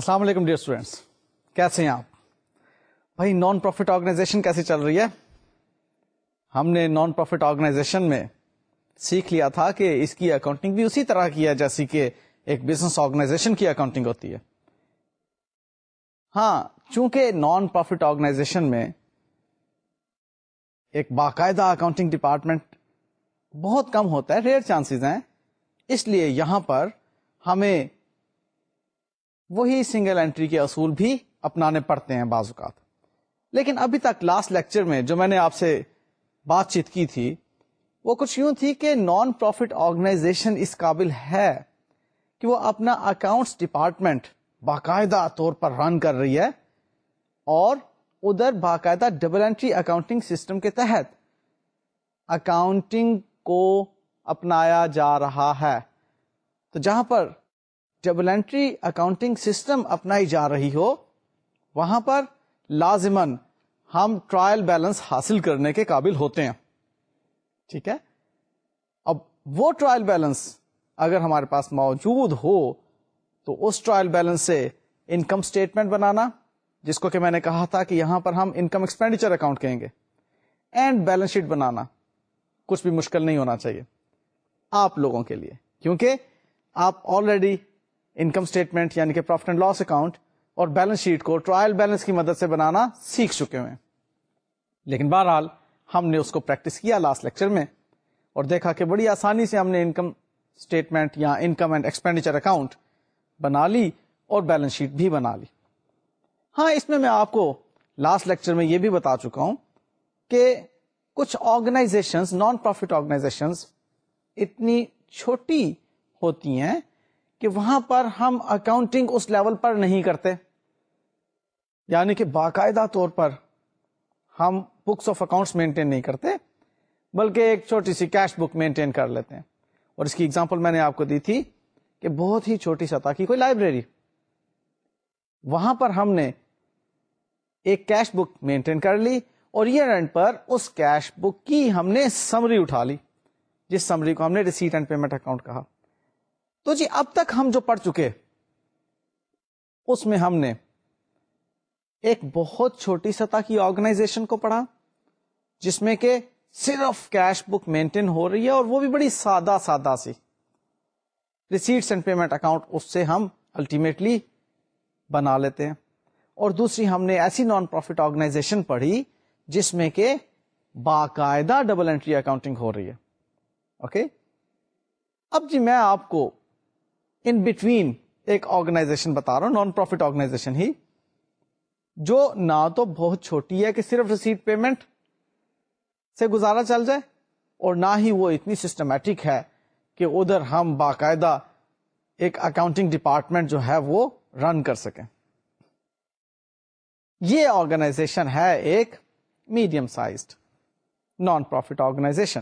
السلام علیکم dear students, کیسے ہیں آپ؟ بھائی نان پروفٹ آرگنائزیشن کیسی چل رہی ہے؟ ہم نے نان پروفٹ آرگنائزیشن میں سیکھ لیا تھا کہ اس کی اکاؤنٹنگ بھی اسی طرح کی ہے جیسی کہ ایک بزنس آرگنائزیشن کی اکاؤنٹنگ ہوتی ہے. ہاں، چونکہ نان پروفٹ آرگنائزیشن میں ایک باقاعدہ اکاؤنٹنگ ڈپارٹمنٹ بہت کم ہوتا ہے، ریئر چانسز ہیں، اس لیے یہاں پر ہمیں وہی سنگل انٹری کے اصول بھی اپنانے پڑتے ہیں بعض اوقات. لیکن ابھی تک لاسٹ لیکچر میں جو میں نے آپ سے بات چیت کی تھی وہ کچھ یوں تھی کہ نان پروفٹ آرگنائزیشن اس قابل ہے کہ وہ اپنا اکاؤنٹس ڈپارٹمنٹ باقاعدہ طور پر رن کر رہی ہے اور ادھر باقاعدہ ڈبل انٹری اکاؤنٹنگ سسٹم کے تحت اکاؤنٹنگ کو اپنایا جا رہا ہے. تو جہاں پر ڈبل انٹری اکاؤنٹنگ سسٹم اپنائی جا رہی ہو وہاں پر لازماً ہم ٹرائل بیلنس حاصل کرنے کے قابل ہوتے ہیں. ٹھیک ہے، اب وہ ٹرائل بیلنس اگر ہمارے پاس موجود ہو تو اس ٹرائل بیلنس سے انکم سٹیٹمنٹ بنانا، جس کو کہ میں نے کہا تھا کہ یہاں پر ہم انکم ایکسپینڈیچر اکاؤنٹ کہیں گے، اینڈ بیلنس شیٹ بنانا کچھ بھی مشکل نہیں ہونا چاہیے آپ لوگوں کے لیے، کیونکہ آپ آلریڈی انکم سٹیٹمنٹ یعنی کہ پروفٹ اینڈ لاس اکاؤنٹ اور بیلنس شیٹ کو ٹرائل بیلنس کی مدد سے بنانا سیکھ چکے ہوئے ہیں. لیکن بہرحال ہم نے اس کو پریکٹس کیا لاسٹ لیکچر میں اور دیکھا کہ بڑی آسانی سے ہم نے انکم سٹیٹمنٹ یا انکم اینڈ ایکسپینڈیچر اکاؤنٹ بنا لی اور بیلنس شیٹ بھی بنا لی. ہاں، اس میں آپ کو لاسٹ لیکچر میں یہ بھی بتا چکا ہوں کہ کچھ آرگنائزیشنز، نان پروفٹ آرگنائزیشنز اتنی چھوٹی ہوتی ہیں کہ وہاں پر ہم اکاؤنٹنگ اس لیول پر نہیں کرتے، یعنی کہ باقاعدہ طور پر ہم بکس آف اکاؤنٹس مینٹین نہیں کرتے بلکہ ایک چھوٹی سی کیش بک مینٹین کر لیتے ہیں. اور اس کی ایگزامپل میں نے آپ کو دی تھی کہ بہت ہی چھوٹی سطح کی کوئی لائبریری، وہاں پر ہم نے ایک کیش بک مینٹین کر لی اور ایئر اینڈ پر اس کیش بک کی ہم نے سمری اٹھا لی، جس سمری کو ہم نے ریسیٹ اینڈ پیمنٹ اکاؤنٹ کہا. تو جی اب تک ہم جو پڑھ چکے اس میں ہم نے ایک بہت چھوٹی سطح کی آرگنائزیشن کو پڑھا جس میں کہ صرف کیش بک مینٹین ہو رہی ہے اور وہ بھی بڑی سادہ سی. ریسیٹس اینڈ پیمنٹ اکاؤنٹ اس سے ہم الٹیمیٹلی بنا لیتے ہیں. اور دوسری ہم نے ایسی نان پروفٹ آرگنائزیشن پڑھی جس میں کہ باقاعدہ ڈبل انٹری اکاؤنٹنگ ہو رہی ہے. اوکے، اب جی میں آپ کو ان بٹوین ایک آرگنائزیشن بتا رہا ہوں، نان پروفٹ آرگنائزیشن ہی، جو نہ تو بہت چھوٹی ہے کہ صرف ریسیٹ پیمنٹ سے گزارا چل جائے اور نہ ہی وہ اتنی سسٹمیٹک ہے کہ ادھر ہم باقاعدہ ایک اکاؤنٹنگ ڈپارٹمنٹ جو ہے وہ رن کر سکیں. یہ آرگنائزیشن ہے ایک medium sized non profit organization.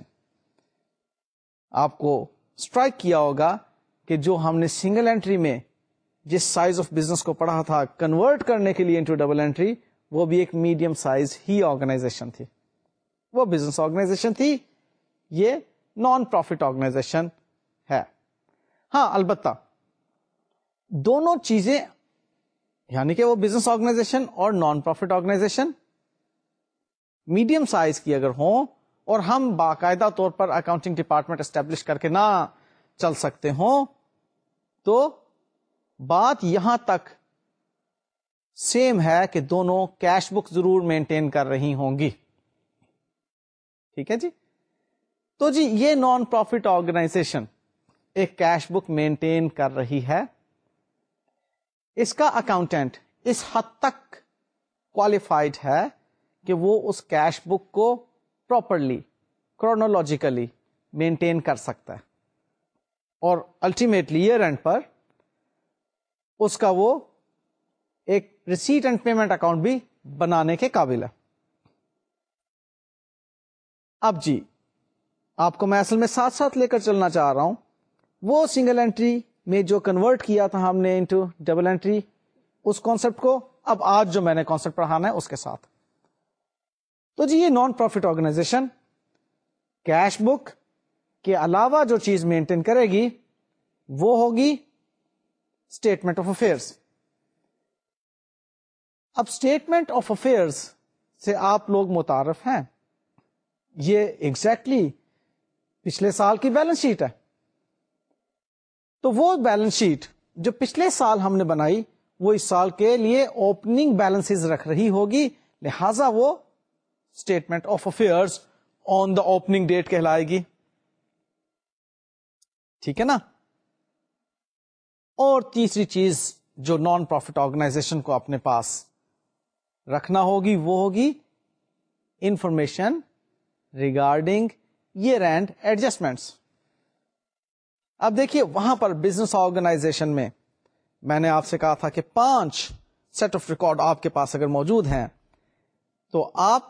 آپ کو اسٹرائک کیا ہوگا کہ جو ہم نے سنگل انٹری میں جس سائز آف بزنس کو پڑھا تھا کنورٹ کرنے کے لیے انٹو ڈبل انٹری، وہ بھی ایک میڈیم سائز ہی آرگنائزیشن تھی، وہ بزنس آرگنائزیشن تھی. یہ نان پروفٹ آرگنائزیشن ہے. ہاں، البتہ دونوں چیزیں یعنی کہ وہ بزنس آرگنائزیشن اور non profit organization medium size کی اگر ہوں اور ہم باقاعدہ طور پر اکاؤنٹنگ ڈپارٹمنٹ اسٹیبلش کر کے نہ چل سکتے ہوں تو بات یہاں تک سیم ہے کہ دونوں کیش بک ضرور مینٹین کر رہی ہوں گی. ٹھیک ہے جی. تو جی یہ نان پروفٹ آرگنائزیشن ایک کیش بک مینٹین کر رہی ہے. اس کا اکاؤنٹنٹ اس حد تک کوالیفائڈ ہے کہ وہ اس کیش بک کو پراپرلی کرونالوجیکلی مینٹین کر سکتا ہے اور الٹیمیٹلی ایئر اینڈ پر اس کا وہ ایک ریسیٹ اینڈ پیمنٹ اکاؤنٹ بھی بنانے کے قابل ہے. اب جی آپ کو میں اصل میں ساتھ ساتھ لے کر چلنا چاہ رہا ہوں وہ سنگل انٹری میں جو کنورٹ کیا تھا ہم نے انٹو ڈبل انٹری، اس کانسیپٹ کو اب آج جو میں نے کانسیپٹ پڑھانا ہے اس کے ساتھ. تو جی یہ non profit organization cash book کے علاوہ جو چیز مینٹین کرے گی وہ ہوگی اسٹیٹمنٹ آف افیئرس. اب اسٹیٹمنٹ آف افیئرس سے آپ لوگ متعارف ہیں، یہ ایگزیکٹلی پچھلے سال کی بیلنس شیٹ ہے. تو وہ بیلنس شیٹ جو پچھلے سال ہم نے بنائی وہ اس سال کے لیے اوپننگ بیلنسز رکھ رہی ہوگی، لہذا وہ statement of affairs on the opening date کہلائے گی. ٹھیک ہے نا. اور تیسری چیز جو نان پروفٹ آرگنائزیشن کو اپنے پاس رکھنا ہوگی وہ ہوگی information regarding year end adjustments. اب دیکھیے وہاں پر بزنس آرگنائزیشن میں نے آپ سے کہا تھا کہ 5 سیٹ آف ریکارڈ آپ کے پاس اگر موجود ہیں تو آپ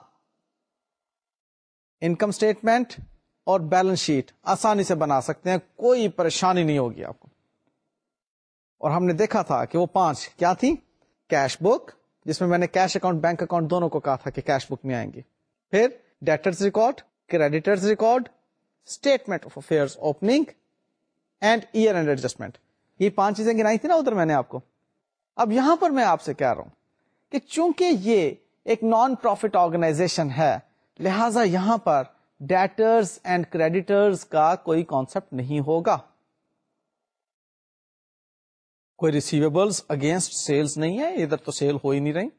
انکم اسٹیٹمنٹ اور بیلنس شیٹ آسانی سے بنا سکتے ہیں، کوئی پریشانی نہیں ہوگی آپ کو. اور ہم نے دیکھا تھا کہ وہ 5 کیا تھی؟ کیش بک، جس میں نے کیش اکاؤنٹ بینک اکاؤنٹ دونوں کو کہا تھا کہ کیش بک میں آئیں گے. پھر debtors record, creditors record, statement of affairs opening and year end adjustment. یہ 5 چیزیں گنائی تھی نا ادھر میں نے آپ کو. اب یہاں پر میں آپ سے کہہ رہا ہوں کہ چونکہ یہ ایک نان پروفٹ آرگنائزیشن ہے لہذا یہاں پر ڈیٹرز اینڈ کریڈیٹرز کا کوئی کانسیپٹ نہیں ہوگا. کوئی ریسیویبلز اگینسٹ سیلز نہیں ہے، ادھر تو سیل ہو ہی نہیں رہی.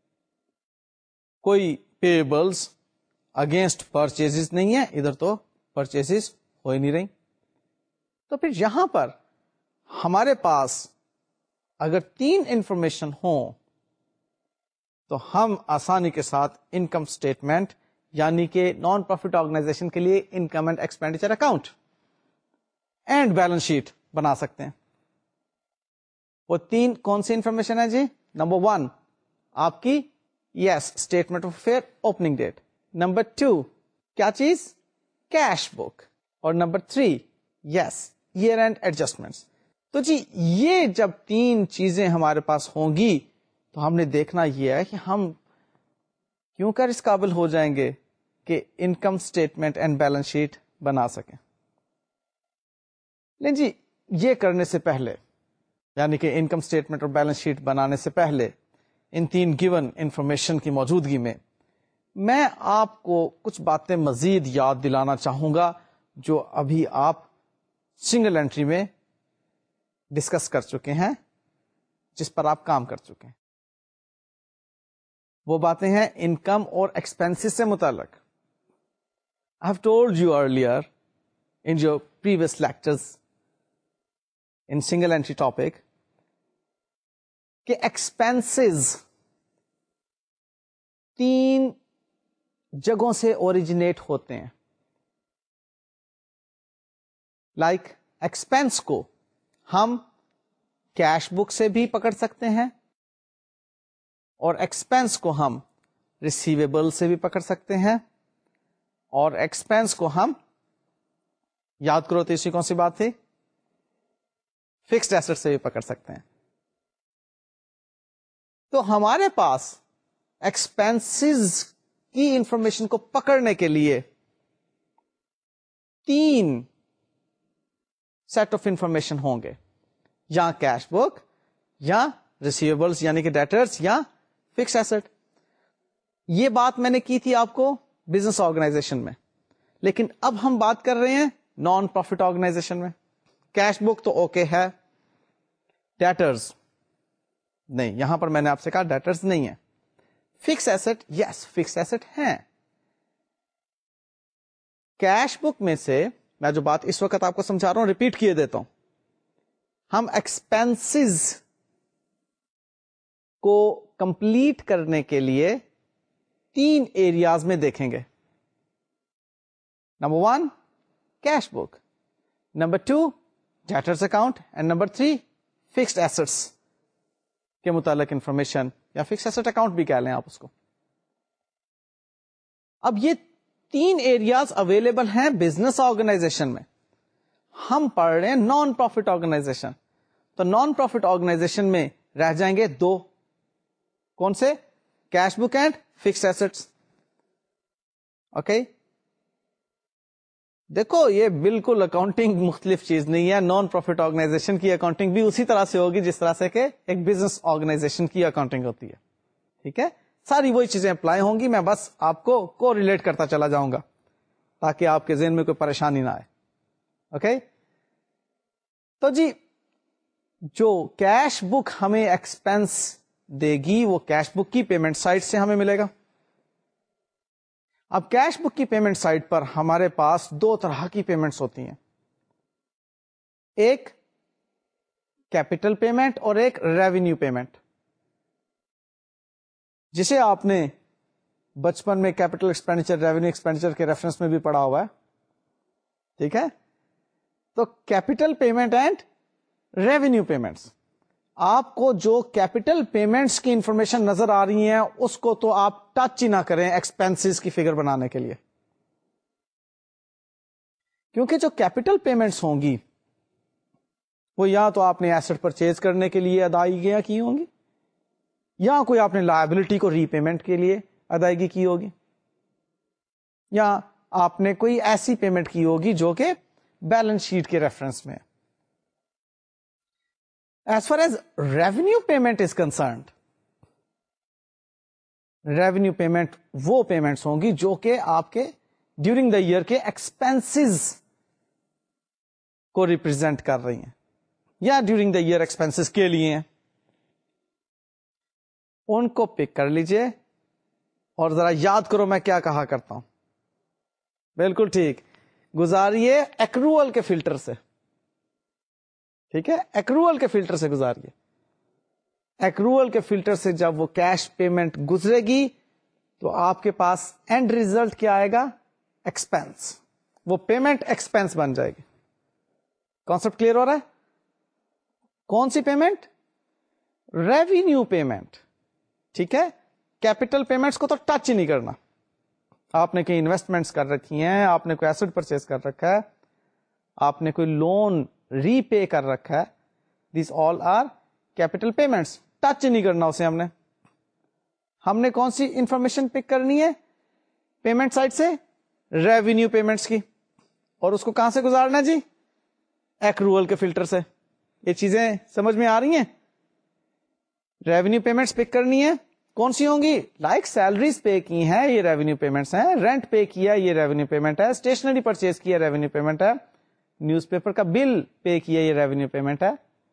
کوئی پیبلز اگینسٹ پرچیز نہیں ہے، ادھر تو پرچیز ہو ہی نہیں رہی. تو پھر یہاں پر ہمارے پاس اگر 3 انفارمیشن ہوں تو ہم آسانی کے ساتھ انکم اسٹیٹمنٹ یعنی کہ نان پروفٹ آرگنائزیشن کے لیے income and expenditure account and balance sheet بنا سکتے ہیں. وہ 3 کون سی انفارمیشن ہے جی؟ نمبر 1 آپ کی یس statement of affair opening date. Number 2 کیا چیز؟ Cash book. اور نمبر 3 یس ایئر اینڈ ایڈجسٹمنٹس. تو جی یہ جب 3 چیزیں ہمارے پاس ہوں گی تو ہم نے دیکھنا یہ ہے کہ ہم کیوں کر اس قابل ہو جائیں گے کہ income statement and balance sheet بنا سکیں. لیکن جی یہ کرنے سے پہلے یعنی کہ انکم اسٹیٹمنٹ اور بیلنس شیٹ بنانے سے پہلے ان 3 گیون انفارمیشن کی موجودگی میں آپ کو کچھ باتیں مزید یاد دلانا چاہوں گا جو ابھی آپ سنگل انٹری میں ڈسکس کر چکے ہیں، جس پر آپ کام کر چکے ہیں. وہ باتیں ہیں انکم اور ایکسپینسز سے متعلق. I have told you earlier in your previous lectures in single entry topic کہ ایکسپینسز 3 جگہوں سے اوریجنیٹ ہوتے ہیں. لائک ایکسپینس کو ہم کیش بک سے بھی پکڑ سکتے ہیں اور ایکسپینس کو ہم ریسیویبل سے بھی پکڑ سکتے ہیں اور ایکسپینس کو ہم یاد کرو تیسری کون سی بات تھی؟ فکسڈ ایسٹ سے بھی پکڑ سکتے ہیں. تو ہمارے پاس ایکسپینسز کی انفارمیشن کو پکڑنے کے لیے 3 سیٹ آف انفارمیشن ہوں گے، یا کیش بک یا ریسیویبلس یعنی کہ ڈیٹرز یا فکس ایسٹ. یہ بات میں نے کی تھی آپ کو بزنس آرگنائزیشن میں، لیکن اب ہم بات کر رہے ہیں نان پروفٹ آرگنائزیشن میں. کیش بک تو اوکے ہے، ڈیٹرز نہیں. یہاں پر میں نے آپ سے کہا ڈیٹرز نہیں ہے. فکس ایسٹ یس فکس ایسٹ ہیں. کیش بک میں سے میں جو بات اس وقت آپ کو سمجھا رہا ہوں ریپیٹ کیے دیتا ہوں. ہم ایکسپینسز کو کمپلیٹ کرنے کے لیے 3 ایریاز میں دیکھیں گے. Number 1 cash book, number 2 debtors account and number 3 fixed assets کے متعلق انفارمیشن یا فکس ایسٹ اکاؤنٹ بھی کہہ لیں آپ اس کو. اب یہ 3 ایریاز اویلیبل ہیں بزنس آرگنائزیشن میں. ہم پڑھ رہے ہیں نان پروفٹ آرگنائزیشن، تو نان پروفٹ آرگنائزیشن میں رہ جائیں گے 2. کون سے؟ Cash book and fixed assets. Okay دیکھو یہ بالکل اکاؤنٹنگ مختلف چیز نہیں ہے. نان پروفٹ آرگنائزیشن کی اکاؤنٹنگ بھی اسی طرح سے ہوگی جس طرح سے کہ ایک بزنس آرگنائزیشن کی اکاؤنٹنگ ہوتی ہے. ٹھیک ہے, ساری وہی چیزیں اپلائی ہوں گی, میں بس آپ کو ریلیٹ کرتا چلا جاؤں گا تاکہ آپ کے ذہن میں کوئی پریشانی نہ آئے. اوکے, تو جی جو کیش بک ہمیں ایکسپینس دے گی وہ کیش بک کی پیمنٹ سائٹ سے ہمیں ملے گا. اب کیش بک کی پیمنٹ سائٹ پر ہمارے پاس دو طرح کی پیمنٹس ہوتی ہیں, ایک کیپٹل پیمنٹ اور ایک ریونیو پیمنٹ, جسے آپ نے بچپن میں کیپٹل ایکسپینڈیچر ریونیو ایکسپینڈیچر کے ریفرنس میں بھی پڑھا ہوا ہے. ٹھیک ہے, تو capital payment and revenue payments, آپ کو جو کیپٹل پیمنٹس کی انفارمیشن نظر آ رہی ہیں اس کو تو آپ ٹچ ہی نہ کریں ایکسپینسز کی فگر بنانے کے لیے, کیونکہ جو کیپٹل پیمنٹس ہوں گی وہ یا تو آپ نے ایسٹ پرچیز کرنے کے لیے ادائیگیاں کی ہوں گی, یا کوئی آپ نے لائبلٹی کو ری پیمنٹ کے لیے ادائیگی کی ہوگی, یا آپ نے کوئی ایسی پیمنٹ کی ہوگی جو کہ بیلنس شیٹ کے ریفرنس میں. As far as revenue payment is concerned, revenue payment وہ پیمنٹس ہوں گی جو کہ آپ کے ڈیورنگ دا ایئر کے ایکسپینسز کو ریپرزینٹ کر رہی ہیں یا ڈیورنگ دا ایئر ایکسپینسز کے لیے ہیں. ان کو پک کر لیجئے اور ذرا یاد کرو میں کیا کہا کرتا ہوں. بالکل ٹھیک, گزاریے ایکروول کے فلٹر سے. ٹھیک ہے, ایکروول کے فلٹر سے گزاریے. ایکروول کے فلٹر سے جب وہ کیش پیمنٹ گزرے گی تو آپ کے پاس اینڈ ریزلٹ کیا آئے گا, ایکسپینس. وہ پیمنٹ ایکسپینس بن جائے گی. کانسپٹ کلیئر ہو رہا ہے؟ کون سی پیمنٹ؟ Revenue payment. ٹھیک ہے, کیپٹل پیمنٹس کو تو ٹچ ہی نہیں کرنا. آپ نے کہیں انویسٹمنٹس کر رکھی ہیں, آپ نے کوئی ایسٹ پرچیز کر رکھا ہے, آپ نے کوئی لون ری پے کر رکھا ہے, these all are capital payments. Touch نہیں کرنا اسے. ہم نے کون سی انفارمیشن پک کرنی ہے پیمنٹ سائٹ سے؟ ریونیو پیمنٹس کی. اور اس کو کہاں سے گزارنا جی؟ ایکروول کے فلٹر سے. یہ چیزیں سمجھ میں آ رہی ہیں؟ ریونیو پیمنٹس پک کرنی ہے, کون سی ہوں گی؟ لائک سیلریز پے کی ہیں, یہ ریونیو پیمنٹس ہیں. رینٹ پے کیا, یہ ریونیو پیمنٹ ہے. اسٹیشنری پرچیز کیا, ریونیو پیمنٹ ہے. نیوز پیپر کا بل پے کیا, یہ ریونیو پیمنٹ ہے.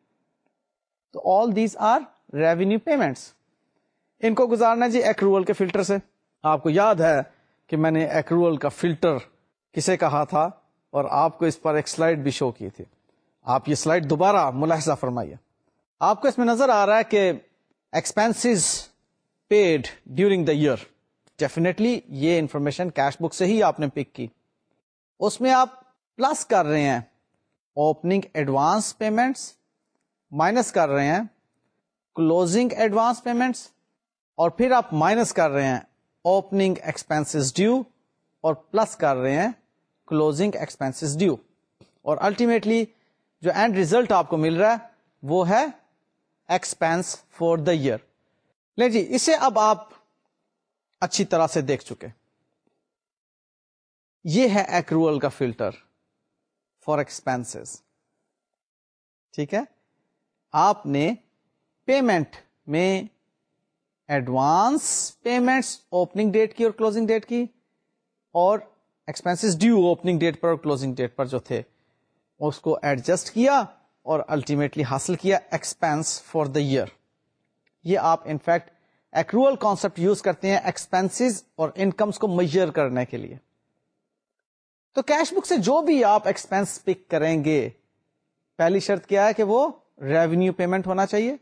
تو all these are revenue payments. ان کو گزارنا جی ایکروول کے فلٹر سے. آپ کو یاد ہے کہ میں نے ایکروول کا فلٹر کسے کہا تھا, اور آپ کو اس پر ایک سلائڈ بھی شو کی تھی. آپ یہ سلائڈ دوبارہ ملاحظہ فرمائیے. آپ کو اس میں نظر آ رہا ہے کہ expenses paid during the year. Definitely یہ انفارمیشن کیش بک سے ہی آپ نے پک کی. اس میں آپ پلس کر رہے ہیں اوپننگ ایڈوانس پیمنٹس, مائنس کر رہے ہیں کلوزنگ ایڈوانس پیمنٹس, اور پھر آپ مائنس کر رہے ہیں اوپننگ ایکسپینسز ڈیو, اور پلس کر رہے ہیں کلوزنگ ایکسپینسز ڈیو. اور الٹیمیٹلی جو اینڈ ریزلٹ آپ کو مل رہا ہے وہ ہے ایکسپینس فور دا ایئر. لے جی, اسے اب آپ اچھی طرح سے دیکھ چکے. یہ ہے ایکروول کا فلٹر فار ایکسپینسز. ٹھیک ہے, آپ نے پیمنٹ میں ایڈوانس پیمنٹس اوپننگ ڈیٹ کی اور کلوزنگ ڈیٹ کی, اور ایکسپینسز ڈیو اوپننگ ڈیٹ پر اور کلوزنگ ڈیٹ پر جو تھے اس کو ایڈجسٹ کیا, اور الٹیمیٹلی حاصل کیا ایکسپینس فار دا ایئر. یہ آپ انفیکٹ ایکروول کانسپٹ یوز کرتے ہیں ایکسپینسز اور انکمز کو میجر کرنے کے لیے. تو کیش بک سے جو بھی آپ ایکسپینس پک کریں گے, پہلی شرط کیا ہے کہ وہ ریونیو پیمنٹ ہونا چاہیے,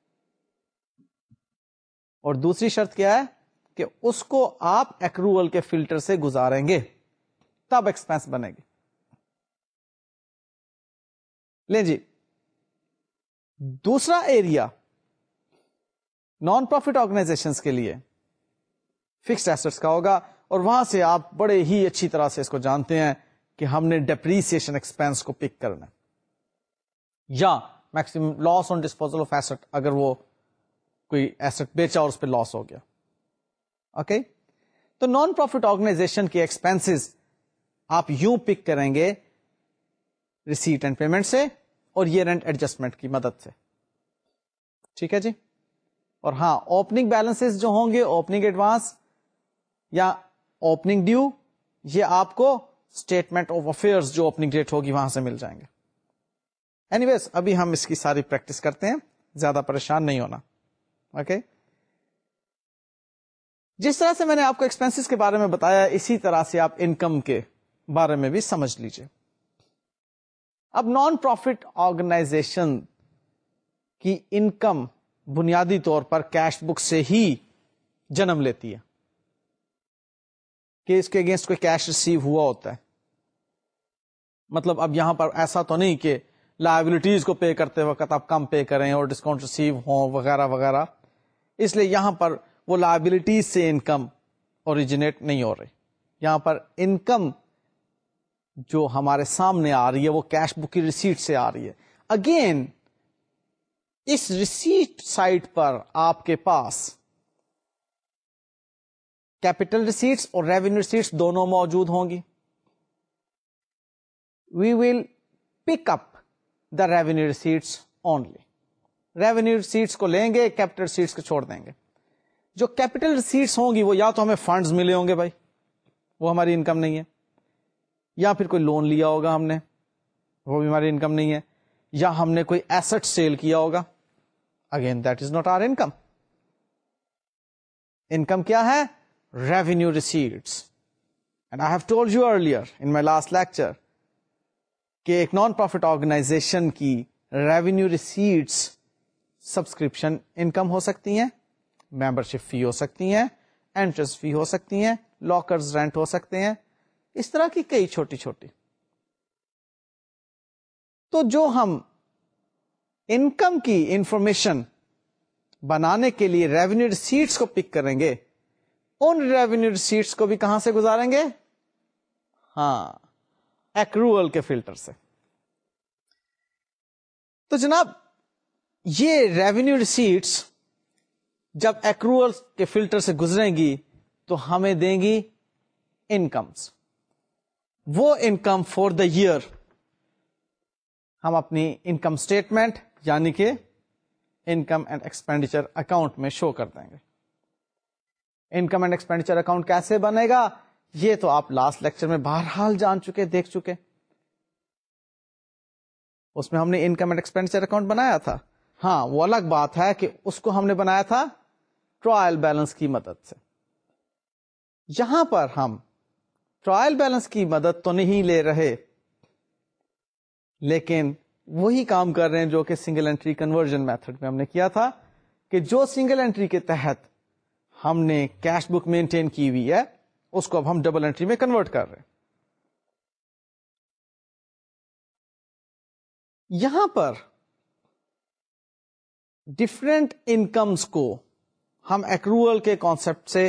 اور دوسری شرط کیا ہے کہ اس کو آپ ایکروول کے فلٹر سے گزاریں گے, تب ایکسپینس بنے گی. لیں جی, دوسرا ایریا نان پروفٹ آرگنائزیشنز کے لیے فکسڈ ایسٹس کا ہوگا, اور وہاں سے آپ بڑے ہی اچھی طرح سے اس کو جانتے ہیں کہ ہم نے ڈیپریسیشن ایکسپینس کو پک کرنا ہے, یا maximum loss on disposal of asset, اگر وہ کوئی ایسٹ بیچا اور اس پہ لاس ہو گیا. اوکے, تو نان پروفٹ آرگنائزیشن کے ایکسپینسز آپ یوں پک کریں گے ریسیٹ اینڈ پیمنٹ سے اور ایئر اینڈ ایڈجسٹمنٹ کی مدد سے. ٹھیک ہے جی, اور ہاں اوپننگ بیلنسز جو ہوں گے, اوپننگ ایڈوانس یا اوپننگ ڈیو, یہ آپ کو اسٹیٹمنٹ آف افیئرس جو اوپننگ ڈیٹ ہوگی وہاں سے مل جائیں گے. اینی ویز ابھی ہم اس کی ساری پریکٹس کرتے ہیں, زیادہ پریشان نہیں ہونا. اوکے, جس طرح سے میں نے آپ کو ایکسپینسز کے بارے میں بتایا, اسی طرح سے آپ انکم کے بارے میں بھی سمجھ لیجئے. اب نان پروفٹ آرگنائزیشن کی انکم بنیادی طور پر کیش بک سے ہی جنم لیتی ہے, کہ اس کے اگینسٹ کوئی کیش ریسیو ہوا ہوتا ہے. مطلب اب یہاں پر ایسا تو نہیں کہ لائبلٹیز کو پے کرتے وقت آپ کم پے کریں اور ڈسکاؤنٹ ریسیو ہوں وغیرہ وغیرہ, اس لیے یہاں پر وہ لائبلٹیز سے انکم اوریجنیٹ نہیں ہو رہی. یہاں پر انکم جو ہمارے سامنے آ رہی ہے وہ کیش بک کی ریسیٹ سے آ رہی ہے. اگین اس ریسیٹ سائٹ پر آپ کے پاس کیپٹل ریسیٹس اور ریونیو ریسیٹس دونوں موجود ہوں گی. We will pick up the revenue receipts only. Revenue receipts کو لیں گے, کیپٹل ریسیٹس کو چھوڑ دیں گے. جو کیپٹل ریسیٹس ہوں گی وہ یا تو ہمیں فنڈز ملے ہوں گے بھائی, وہ ہماری انکم نہیں ہے, یا پھر کوئی لون لیا ہوگا ہم نے, وہ بھی ہماری انکم نہیں ہے, یا ہم نے کوئی ایسٹ سیل کیا ہوگا, again that is not our income. Income کیا ہے؟ Revenue receipts. And I have told you earlier in my last lecture کہ ایک نان پروفٹ آرگنائزیشن کی ریونیو ریسیٹس سبسکرپشن انکم ہو سکتی ہیں, ممبرشپ فی ہو سکتی ہیں, انٹرسٹ فی ہو سکتی ہیں, لاکرز رینٹ ہو سکتے ہیں, اس طرح کی کئی چھوٹی چھوٹی. تو جو ہم انکم کی انفارمیشن بنانے کے لیے ریونیو ریسیٹس کو پک کریں گے, ان ریونیو ریسیٹس کو بھی کہاں سے گزاریں گے؟ ہاں, ایکروول کے فلٹر سے. تو جناب یہ ریونیو ریسیٹس جب ایکروول کے فلٹر سے گزریں گی تو ہمیں دیں گی انکمس. وہ انکم فور دا ایئر ہم اپنی انکم اسٹیٹمنٹ یعنی کہ انکم اینڈ ایکسپینڈیچر اکاؤنٹ میں شو کر دیں گے. انکم اینڈ ایکسپینڈیچر اکاؤنٹ کیسے بنے گا یہ تو آپ لاسٹ لیکچر میں بہرحال جان چکے, دیکھ چکے. اس میں ہم نے انکم اینڈ ایکسپینڈیچر اکاؤنٹ بنایا تھا. ہاں وہ الگ بات ہے کہ اس کو ہم نے بنایا تھا ٹرائل بیلنس کی مدد سے. یہاں پر ہم ٹرائل بیلنس کی مدد تو نہیں لے رہے, لیکن وہی کام کر رہے ہیں جو کہ سنگل انٹری کنورژن میتھڈ میں ہم نے کیا تھا, کہ جو سنگل انٹری کے تحت ہم نے کیش بک مینٹین کی ہوئی ہے اس کو اب ہم ڈبل انٹری میں کنورٹ کر رہے ہیں. یہاں پر ڈفرینٹ انکمز کو ہم ایکروول کے کانسیپٹ سے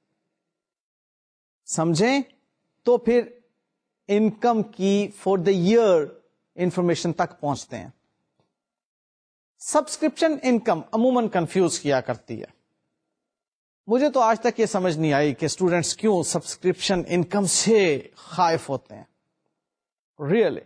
سمجھیں تو پھر انکم کی فور دا ایئر انفارمیشن تک پہنچتے ہیں. سبسکرپشن انکم عموماً کنفیوز کیا کرتی ہے. مجھے تو آج تک یہ سمجھ نہیں آئی کہ اسٹوڈینٹس کیوں سبسکرپشن انکم سے خائف ہوتے ہیں. ریئلی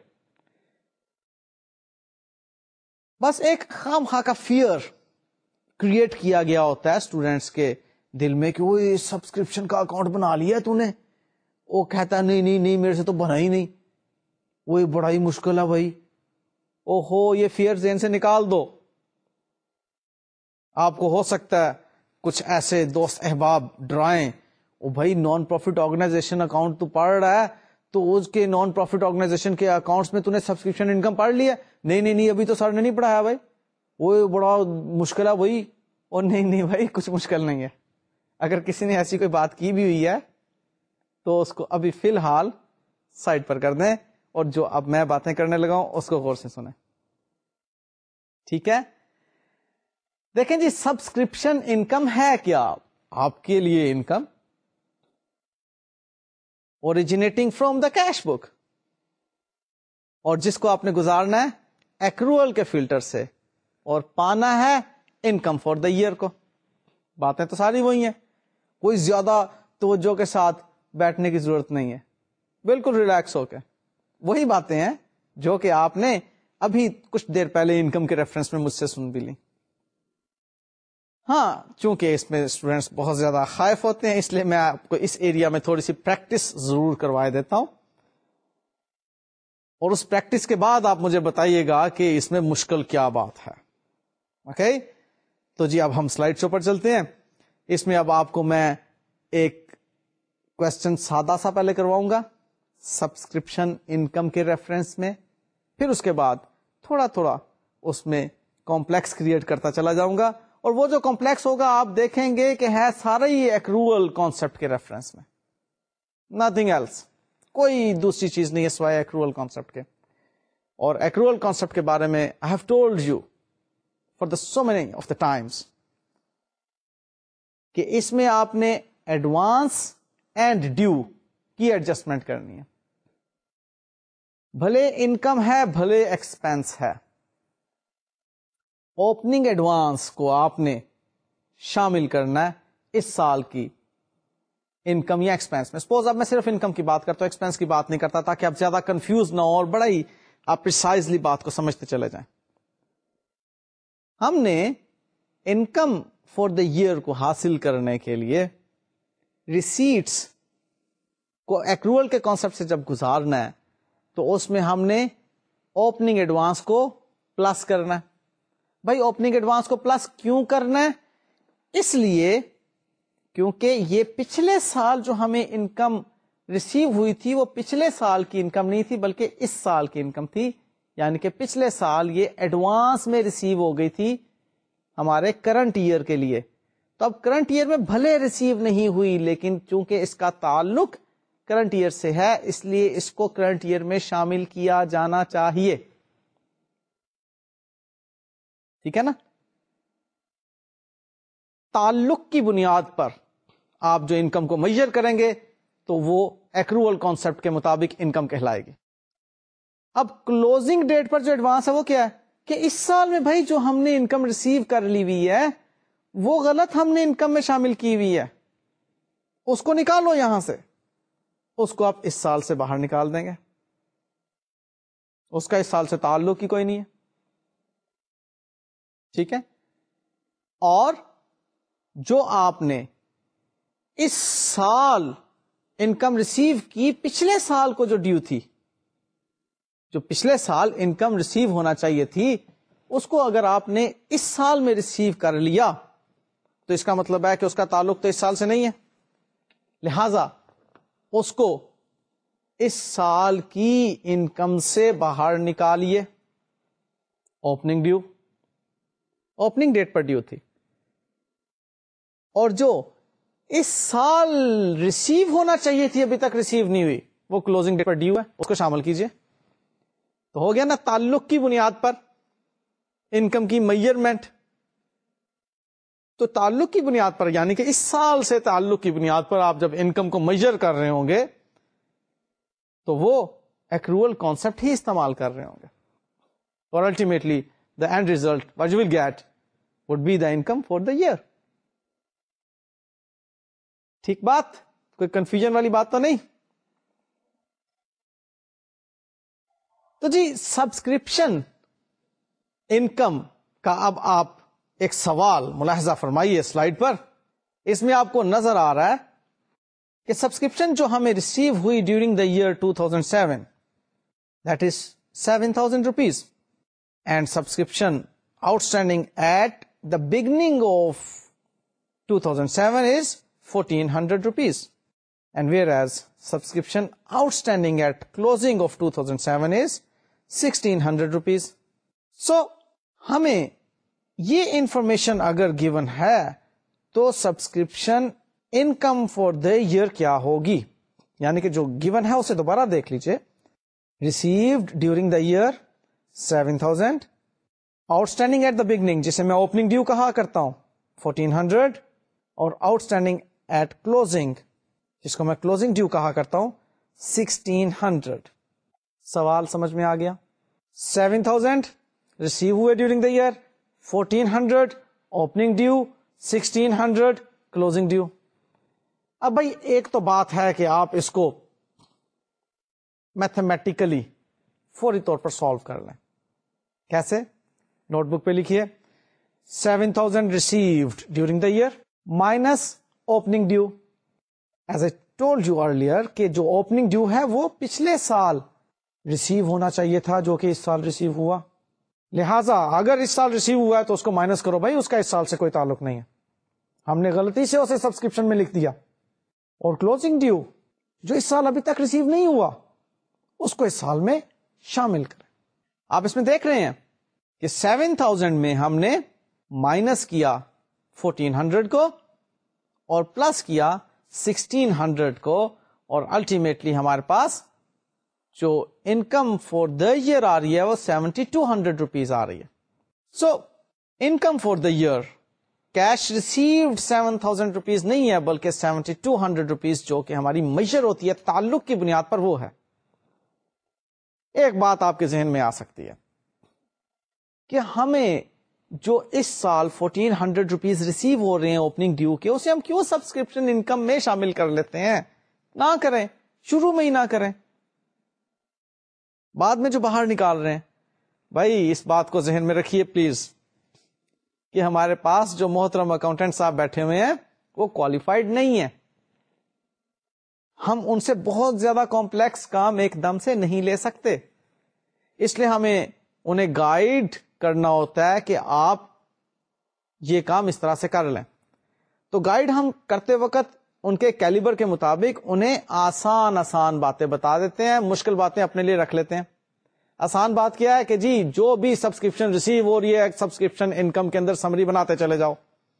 بس ایک خام خواہ کا فیئر کریٹ کیا گیا ہوتا ہے اسٹوڈینٹس کے دل میں کہ وہ سبسکرپشن کا اکاؤنٹ بنا لیا تو نے. وہ کہتا ہے نہیں نہیں نہیں میرے سے تو بنا ہی نہیں, وہ بڑا ہی مشکل ہے بھائی. او ہو یہ فیئر ذہن سے نکال دو. آپ کو ہو سکتا ہے کچھ ایسے دوست احباب ڈرائیں, او بھائی نان پروفٹ آرگنائزیشن اکاؤنٹ تو پڑھ رہا ہے تو اس کے نان پروفٹ آرگنائزیشن کے اکاؤنٹس میں تو نے سبسکرپشن انکم پڑھ لیا. نہیں نہیں نہیں ابھی تو سر نے نہیں پڑھایا بھائی, وہ بڑا مشکل ہے بھائی. اور نہیں نہیں بھائی کچھ مشکل نہیں ہے. اگر کسی نے ایسی کوئی بات کی بھی ہوئی ہے تو اس کو ابھی فی الحال سائڈ پر کر دیں, اور جو اب میں باتیں کرنے لگا ہوں اس کو غور سے سنیں. ٹھیک ہے, دیکھیں جی سبسکرپشن انکم ہے کیا آپ کے لیے؟ Income originating from the cash book, اور جس کو آپ نے گزارنا ہے ایکروول کے فلٹر سے, اور پانا ہے انکم فار دا ایئر کو. باتیں تو ساری وہی ہیں, کوئی زیادہ توجہ کے ساتھ بیٹھنے کی ضرورت نہیں ہے, بالکل ریلیکس ہو کے وہی باتیں ہیں جو کہ آپ نے ابھی کچھ دیر پہلے انکم کے ریفرنس میں مجھ سے سن بھی لی. ہاں چونکہ اس میں اسٹوڈینٹس بہت زیادہ خائف ہوتے ہیں، اس لیے میں آپ کو اس ایریا میں تھوڑی سی پریکٹس ضرور کروائے دیتا ہوں، اور اس پریکٹس کے بعد آپ مجھے بتائیے گا کہ اس میں مشکل کیا بات ہے. اوکے تو جی اب ہم سلائڈ شو پر چلتے ہیں. اس میں اب آپ کو میں ایک کوشچن سادہ سا پہلے کرواؤں گا سبسکرپشن انکم کے ریفرنس میں، پھر اس کے بعد تھوڑا تھوڑا اس میں کمپلیکس کریٹ کرتا چلا جاؤں گا، اور وہ جو کمپلیکس ہوگا آپ دیکھیں گے کہ ہے سارا ہی ایکروول کانسیپٹ کے ریفرنس میں، نتھنگ ایلس، کوئی دوسری چیز نہیں ہے سوائے ایکروول کانسیپٹ کے. اور ایکروول کانسیپٹ کے بارے میں I have told you for the so many of the times کہ اس میں آپ نے ایڈوانس اینڈ ڈیو کی ایڈجسٹمنٹ کرنی ہے، بھلے انکم ہے بھلے ایکسپینس ہے، اوپننگ ایڈوانس کو آپ نے شامل کرنا ہے اس سال کی انکم یا ایکسپینس میں. سپوز اب میں صرف انکم کی بات کرتا ہوں، ایکسپینس کی بات نہیں کرتا، تاکہ آپ زیادہ کنفیوز نہ ہو اور بڑا ہی آپ پریسائزلی بات کو سمجھتے چلے جائیں. ہم نے انکم فار دا ایئر کو حاصل کرنے کے لیے ریسیٹس کو ایکروول کے کانسیپٹ سے جب گزارنا ہے تو اس میں ہم نے اوپننگ ایڈوانس کو پلس کرنا ہے. بھائی اوپننگ ایڈوانس کو پلس کیوں کرنا ہے؟ اس لیے کیونکہ یہ پچھلے سال جو ہمیں انکم ریسیو ہوئی تھی وہ پچھلے سال کی انکم نہیں تھی بلکہ اس سال کی انکم تھی، یعنی کہ پچھلے سال یہ ایڈوانس میں ریسیو ہو گئی تھی ہمارے کرنٹ ایئر کے لیے. تو اب کرنٹ ایئر میں بھلے ریسیو نہیں ہوئی، لیکن چونکہ اس کا تعلق کرنٹ ایئر سے ہے اس لیے اس کو کرنٹ ایئر میں شامل کیا جانا چاہیے. ٹھیک ہے نا؟ تعلق کی بنیاد پر آپ جو انکم کو میجر کریں گے تو وہ ایکروول کانسیپٹ کے مطابق انکم کہلائے گی. اب کلوزنگ ڈیٹ پر جو ایڈوانس ہے وہ کیا ہے کہ اس سال میں بھائی جو ہم نے انکم ریسیو کر لی ہوئی ہے وہ غلط ہم نے انکم میں شامل کی ہوئی ہے، اس کو نکالو یہاں سے، اس کو آپ اس سال سے باہر نکال دیں گے، اس کا اس سال سے تعلق ہی کوئی نہیں ہے. ٹھیک ہے؟ اور جو آپ نے اس سال انکم ریسیو کی پچھلے سال کو جو ڈیو تھی، جو پچھلے سال انکم ریسیو ہونا چاہیے تھی، اس کو اگر آپ نے اس سال میں ریسیو کر لیا تو اس کا مطلب ہے کہ اس کا تعلق تو اس سال سے نہیں ہے، لہذا اس کو اس سال کی انکم سے باہر نکالیے. اوپننگ ڈیو اوپننگ ڈیٹ پر ڈیو تھی، اور جو اس سال ریسیو ہونا چاہیے تھی ابھی تک ریسیو نہیں ہوئی وہ کلوزنگ ڈیٹ پر ڈیو ہے، اس کو شامل کیجئے. تو ہو گیا نا تعلق کی بنیاد پر انکم کی میجرمنٹ. تو تعلق کی بنیاد پر یعنی کہ اس سال سے تعلق کی بنیاد پر آپ جب انکم کو میجر کر رہے ہوں گے تو وہ ایکروول کانسیپٹ ہی استعمال کر رہے ہوں گے، اور ultimately the end result what you will get would be the income for the year. ٹھیک بات؟ کوئی کنفیوژن والی بات تو نہیں؟ تو جی سبسکرپشن انکم کا اب آپ ایک سوال ملاحظہ فرمائیے سلائیڈ پر. اس میں آپ کو نظر آ رہا ہے کہ سبسکرپشن جو ہمیں ریسیو ہوئی during the year 2007 that is 7,000 rupees and subscription outstanding at the beginning of 2007 is 1,400 rupees, and whereas subscription outstanding at closing of 2007 is 1,600 rupees. So ہمیں یہ انفارمیشن اگر given ہے تو subscription income for the year کیا ہوگی، یعنی کہ جو given ہے اسے دوبارہ دیکھ لیجئے. received during the year 7,000, outstanding at the beginning جسے میں opening due کہا کرتا ہوں 1,400 اور outstanding ایٹ کلوزنگ جس کو میں کلوزنگ ڈیو کہا کرتا ہوں 1,600. سوال سمجھ میں آ گیا؟ 7,000 ریسیو ہوئے during the year, 1,400 opening due, 1,600 closing due. اب بھائی ایک تو بات ہے کہ آپ اس کو میتھمیٹیکلی فوری طور پر سالو کر لیں. کیسے؟ نوٹ بک پہ لکھیے. 7,000 received during the year minus opening due. As I told you earlier کہ جو opening due ہے وہ پچھلے سال ریسیو ہونا چاہیے تھا جو کہ اس سال ریسیو ہوا. لہٰذا اگر اس سال ریسیو ہوا ہے تو اس کو مائنس کرو بھائی, اس کا اس سال سے کوئی تعلق نہیں ہے, ہم نے غلطی سے اسے سبسکرپشن میں لکھ دیا. اور کلوزنگ ڈیو جو اس سال ابھی تک ریسیو نہیں ہوا اس کو اس سال میں شامل کریں. آپ اس میں دیکھ رہے ہیں کہ 7,000 میں ہم نے مائنس کیا 1,400 کو اور پلس کیا 1,600 کو, اور الٹیمیٹلی ہمارے پاس جو انکم فور دا ایئر آ رہی ہے وہ 7,200 روپیز آ رہی ہے. So income for the year cash received 7,000 rupees نہیں ہے بلکہ 7,200 روپیز جو کہ ہماری میجر ہوتی ہے تعلق کی بنیاد پر وہ ہے. ایک بات آپ کے ذہن میں آ سکتی ہے کہ ہمیں جو اس سال 1,400 روپیز ریسیو ہو رہے ہیں اوپننگ ڈیو کے, اسے ہم کیوں سبسکرپشن انکم میں شامل کر لیتے ہیں؟ نہ کریں, شروع میں ہی نہ کریں, بعد میں جو باہر نکال رہے ہیں. بھائی اس بات کو ذہن میں رکھیے پلیز کہ ہمارے پاس جو محترم اکاؤنٹنٹ صاحب بیٹھے ہوئے ہیں وہ کوالیفائڈ نہیں ہیں. ہم ان سے بہت زیادہ کمپلیکس کام ایک دم سے نہیں لے سکتے, اس لیے ہمیں انہیں گائیڈ کرنا ہوتا ہے کہ آپ یہ کام اس طرح سے کر لیں. تو گائیڈ ہم کرتے وقت ان کے کیلیبر کے مطابق انہیں آسان باتیں بتا دیتے ہیں, مشکل باتیں اپنے لیے رکھ لیتے ہیں. آسان بات کیا ہے کہ جی جو بھی سبسکرپشن ریسیو ہو رہی ہے سبسکرپشن انکم کے اندر سمری بناتے چلے جاؤ,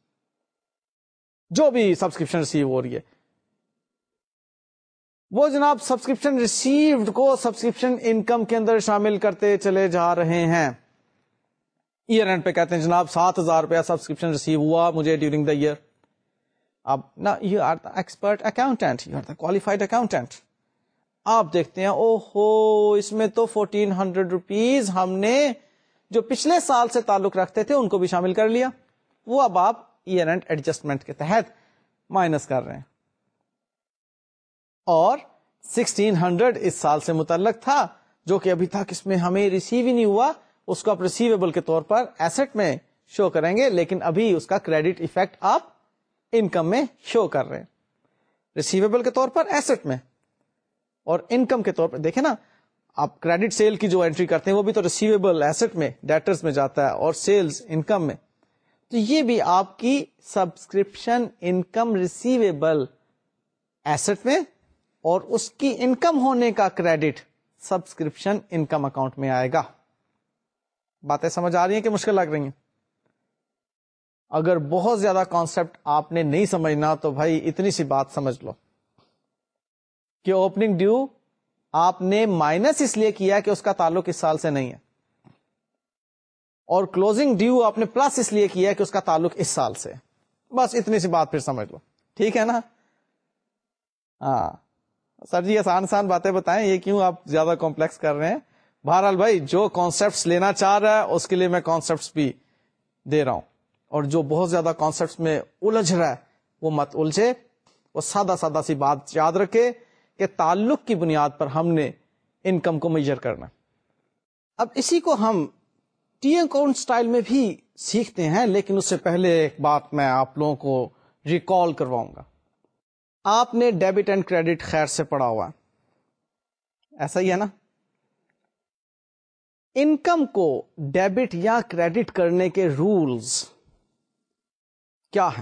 جو بھی سبسکرپشن ریسیو ہو رہی ہے وہ جناب سبسکرپشن ریسیوڈ کو سبسکرپشن انکم کے اندر شامل کرتے چلے جا رہے ہیں. ایئر اینڈ پہ کہتے ہیں جناب 7,000 روپیہ سبسکرپشن ریسیو ہوا مجھے ڈیورنگ دا ایئر. اب نا you are the expert accountant, you are the qualified accountant, آپ دیکھتے ہیں او ہو اس میں تو 1,400 روپیز ہم نے جو پچھلے سال سے تعلق رکھتے تھے ان کو بھی شامل کر لیا. وہ اب آپ ایئر اینڈ ایڈجسٹمنٹ کے تحت مائنس کر رہے ہیں, اور 1,600 اس سال سے متعلق تھا جو کہ ابھی تک اس میں ہمیں ریسیو ہی نہیں ہوا, اس کو آپ ریسیویبل کے طور پر ایسٹ میں شو کریں گے, لیکن ابھی اس کا کریڈٹ ایفیکٹ آپ انکم میں شو کر رہے ہیں. ریسیویبل کے طور پر ایسٹ میں اور انکم کے طور پر دیکھیں نا, آپ کریڈٹ سیل کی جو انٹری کرتے ہیں وہ بھی تو ریسیویبل ایسٹ میں ڈیٹرز میں جاتا ہے اور سیلز انکم میں. تو یہ بھی آپ کی سبسکرپشن انکم ریسیویبل ایسٹ میں اور اس کی انکم ہونے کا کریڈٹ سبسکرپشن انکم اکاؤنٹ میں آئے گا. باتیں سمجھ آ رہی ہیں کہ مشکل لگ رہی ہیں؟ اگر بہت زیادہ کانسیپٹ آپ نے نہیں سمجھنا تو بھائی اتنی سی بات سمجھ لو کہ اوپننگ ڈیو آپ نے مائنس اس لیے کیا کہ اس کا تعلق اس سال سے نہیں ہے, اور کلوزنگ ڈیو آپ نے پلس اس لیے کیا کہ اس کا تعلق اس سال سے. بس اتنی سی بات پھر سمجھ لو, ٹھیک ہے نا؟ ہاں سر جی آسان باتیں بتائیں, یہ کیوں آپ زیادہ کمپلیکس کر رہے ہیں؟ بہرحال بھائی جو کانسیپٹس لینا چاہ رہا ہے اس کے لیے میں کانسیپٹس بھی دے رہا ہوں, اور جو بہت زیادہ کانسیپٹس میں الجھ رہا ہے وہ مت الجھے, وہ سادہ سی بات یاد رکھے کہ تعلق کی بنیاد پر ہم نے انکم کو میجر کرنا. اب اسی کو ہم ٹی اکاؤنٹ سٹائل میں بھی سیکھتے ہیں, لیکن اس سے پہلے ایک بات میں آپ لوگوں کو ریکال کرواؤں گا. آپ نے ڈیبٹ اینڈ کریڈٹ خیر سے پڑھا ہوا, ایسا ہی ہے نا؟ انکم کو ڈیبٹ یا کریڈٹ کرنے کے رولز کیا ہیں؟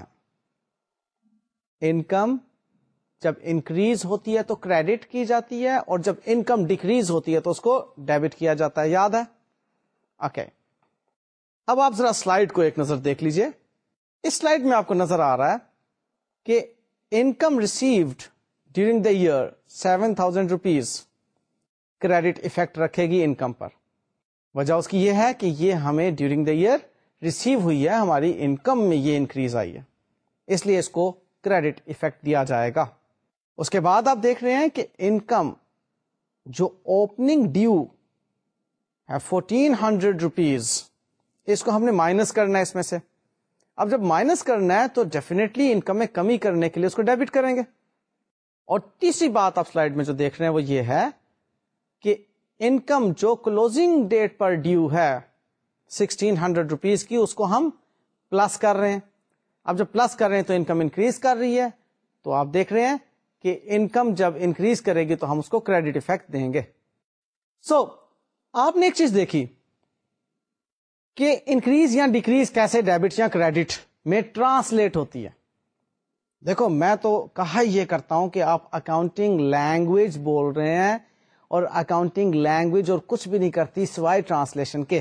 انکم جب انکریز ہوتی ہے تو کریڈٹ کی جاتی ہے, اور جب انکم ڈیکریز ہوتی ہے تو اس کو ڈیبٹ کیا جاتا ہے, یاد ہے؟ اوکے. اب آپ ذرا سلائیڈ کو ایک نظر دیکھ لیجئے. اس سلائیڈ میں آپ کو نظر آ رہا ہے کہ income received during the year 7,000 rupees credit effect رکھے گی انکم پر. وجہ اس کی یہ ہے کہ یہ ہمیں ڈیورنگ دا ایئر ریسیو ہوئی ہے, ہماری انکم میں یہ انکریز آئی ہے, اس لیے اس کو کریڈٹ افیکٹ دیا جائے گا. اس کے بعد آپ دیکھ رہے ہیں کہ انکم جو اوپننگ ڈیو ہے 1,400 روپیز, اس کو ہم نے مائنس کرنا ہے اس میں سے. اب جب مائنس کرنا ہے تو ڈیفینیٹلی انکم میں کمی کرنے کے لیے اس کو ڈیبٹ کریں گے. اور تیسری بات آپ سلائیڈ میں جو دیکھ رہے ہیں وہ یہ ہے کہ انکم جو کلوزنگ ڈیٹ پر ڈیو ہے 1,600 روپیز کی, اس کو ہم پلس کر رہے ہیں. اب جب پلس کر رہے ہیں تو انکم انکریز کر رہی ہے, تو آپ دیکھ رہے ہیں کہ انکم جب انکریز کرے گی تو ہم اس کو کریڈٹ افیکٹ دیں گے. سو آپ نے ایک چیز دیکھی کہ انکریز یا ڈیکریز کیسے ڈیبٹ یا کریڈٹ میں ٹرانسلیٹ ہوتی ہے. دیکھو میں تو کہا یہ کرتا ہوں کہ آپ اکاؤنٹنگ لینگویج بول رہے ہیں, اور اکاؤنٹنگ لینگویج اور کچھ بھی نہیں کرتی سوائے ٹرانسلیشن کے.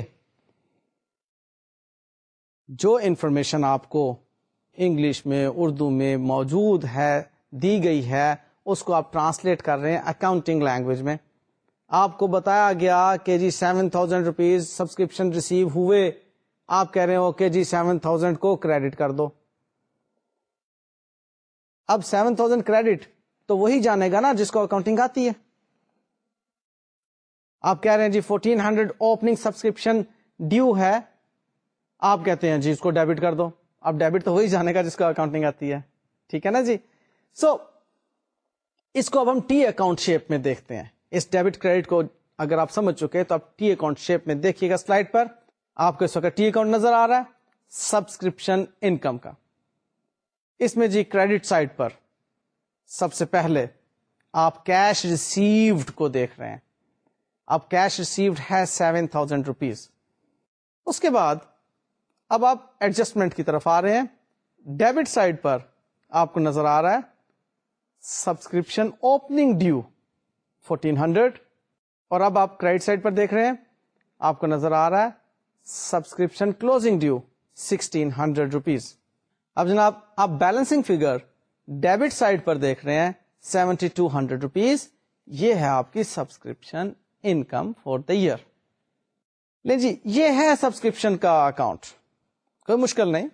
جو انفارمیشن آپ کو انگلش میں اردو میں موجود ہے, دی گئی ہے, اس کو آپ ٹرانسلیٹ کر رہے ہیں اکاؤنٹنگ لینگویج میں. آپ کو بتایا گیا کہ جی 7,000 روپیز سبسکرپشن ریسیو ہوئے, آپ کہہ رہے ہو کہ جی 7,000 کو کریڈٹ کر دو. اب 7,000 کریڈٹ تو وہی جانے گا نا جس کو اکاؤنٹنگ آتی ہے. آپ کہہ رہے ہیں جی 1,400 اوپننگ سبسکرپشن ڈیو ہے, آپ کہتے ہیں جی اس کو ڈیبٹ کر دو. اب ڈیبٹ تو وہی جانے گا جس کو اکاؤنٹنگ آتی ہے, ٹھیک ہے نا جی. سو اس کو اب ہم ٹی اکاؤنٹ شیپ میں دیکھتے ہیں. اس ڈیبٹ کریڈٹ کو اگر آپ سمجھ چکے تو آپ ٹی اکاؤنٹ شیپ میں دیکھیے گا. سلائڈ پر آپ کو اس وقت ٹی اکاؤنٹ نظر آ رہا ہے سبسکرپشن انکم کا. اس میں جی کریڈٹ سائڈ پر سب سے پہلے آپ کیش ریسیوڈ کو دیکھ رہے ہیں. اب کیش ریسیوڈ ہے 7,000 روپیز. اس کے بعد اب آپ ایڈجسٹمنٹ کی طرف آ رہے ہیں. ڈیبٹ سائڈ پر آپ کو نظر آ رہا ہے سبسکرپشن اوپننگ ڈیو 1,400, اور اب آپ کریڈٹ سائڈ پر دیکھ رہے ہیں, آپ کو نظر آ رہا ہے سبسکرپشن کلوزنگ ڈیو 1,600 روپیز. اب جناب آپ بیلنسنگ فگر ڈیبٹ سائڈ پر دیکھ رہے ہیں 7,200 روپیز. یہ ہے آپ کی subscription income for the year. لیں جی یہ ہے سبسکرپشن کا اکاؤنٹ, کوئی مشکل نہیں,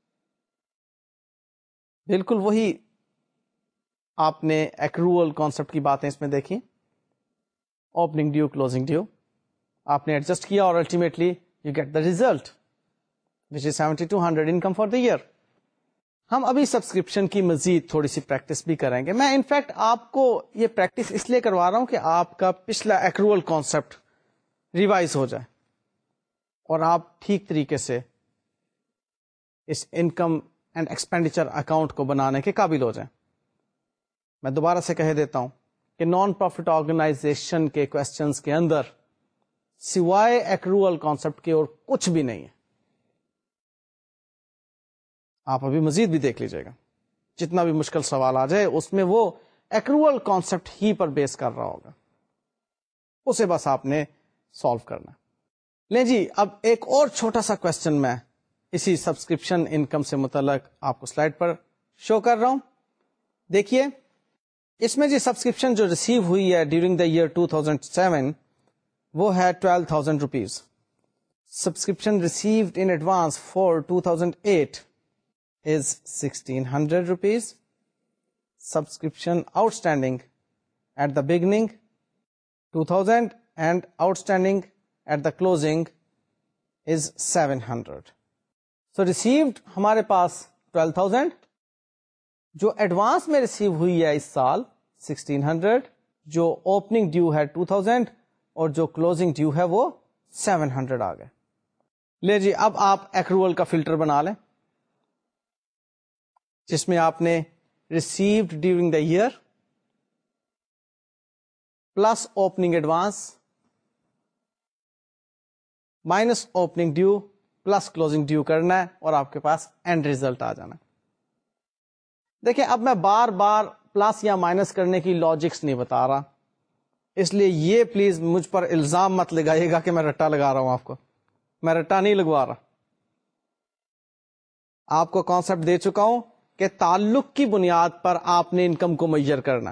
بالکل وہی آپ نے ایکروول کانسیپٹ کی باتیں اس میں دیکھی. اوپننگ ڈیو کلوزنگ ڈیو آپ نے ایڈجسٹ کیا اور ultimately you get the result which is 7,200 income for the year. ہم ابھی سبسکرپشن کی مزید تھوڑی سی پریکٹس بھی کریں گے. میں انفیکٹ آپ کو یہ پریکٹس اس لیے کروا رہا ہوں کہ آپ کا پچھلا ایکروول کانسیپٹ ریوائز ہو جائے اور آپ ٹھیک طریقے سے اس انکم اینڈ ایکسپینڈیچر اکاؤنٹ کو بنانے کے قابل ہو جائیں. میں دوبارہ سے کہہ دیتا ہوں کہ نان پروفٹ آرگنائزیشن کے کوسچنز کے اندر سوائے ایکروول کانسیپٹ کے اور کچھ بھی نہیں ہے. آپ ابھی مزید بھی دیکھ لیجیے گا, جتنا بھی مشکل سوال آ جائے اس میں وہ ایکروول کانسیپٹ ہی پر بیس کر رہا ہوگا, اسے بس آپ نے سالو کرنا. لیں جی اب ایک اور چھوٹا سا کوشچن میں اسی سبسکرپشن انکم سے متعلق آپ کو سلائڈ پر شو کر رہا ہوں. دیکھیے اس میں جی سبسکرپشن جو ریسیو ہوئی ہے ڈیورنگ دا ایئر 2007 وہ ہے 12,000 rupees. Subscription received in advance for 2008 is 1,600 rupees. Subscription outstanding at the beginning 2,000 and outstanding at the closing is 700. So received ہمارے پاس 12,000, جو ایڈوانس میں ریسیو ہوئی ہے اس سال 1,600, جو اوپننگ ڈیو ہے 2,000 اور جو کلوزنگ ڈیو ہے وہ 700 آ گئے. لے جی اب آپ ایکروول کا فلٹر بنا لیں جس میں آپ نے received during the year plus opening advance minus opening due plus closing due کرنا ہے اور آپ کے پاس اینڈ ریزلٹ آ جانا. دیکھیں اب میں بار بار پلس یا مائنس کرنے کی لاجکس نہیں بتا رہا, اس لیے یہ پلیز مجھ پر الزام مت لگائیے گا کہ میں رٹا لگا رہا ہوں. آپ کو میں رٹا نہیں لگوا رہا, آپ کو کانسیپٹ دے چکا ہوں کہ تعلق کی بنیاد پر آپ نے انکم کو میجر کرنا ہے.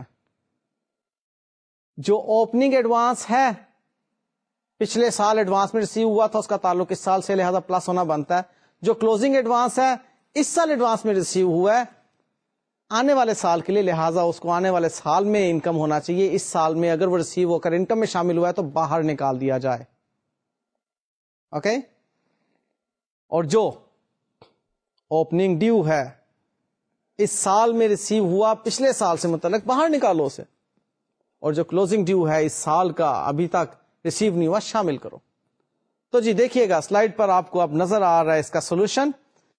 جو اوپننگ ایڈوانس ہے پچھلے سال ایڈوانس میں ریسیو ہوا تھا اس کا تعلق اس سال سے, لہذا پلس ہونا بنتا ہے. جو کلوزنگ ایڈوانس ہے اس سال ایڈوانس میں ریسیو ہوا ہے آنے والے سال کے لیے, لہذا اس کو آنے والے سال میں انکم ہونا چاہیے. اس سال میں اگر وہ ریسیو ہو کر انکم میں شامل ہوا ہے تو باہر نکال دیا جائے. اوکے اور جو اوپننگ ڈیو ہے اس سال میں ریسیو ہوا پچھلے سال سے متعلق باہر نکالو اسے, اور جو کلوزنگ ڈیو ہے اس سال کا ابھی تک ریسیو نہیں ہوا شامل کرو. تو جی دیکھیے گا سلائڈ پر آپ کو اب نظر آ رہا ہے اس کا سولوشن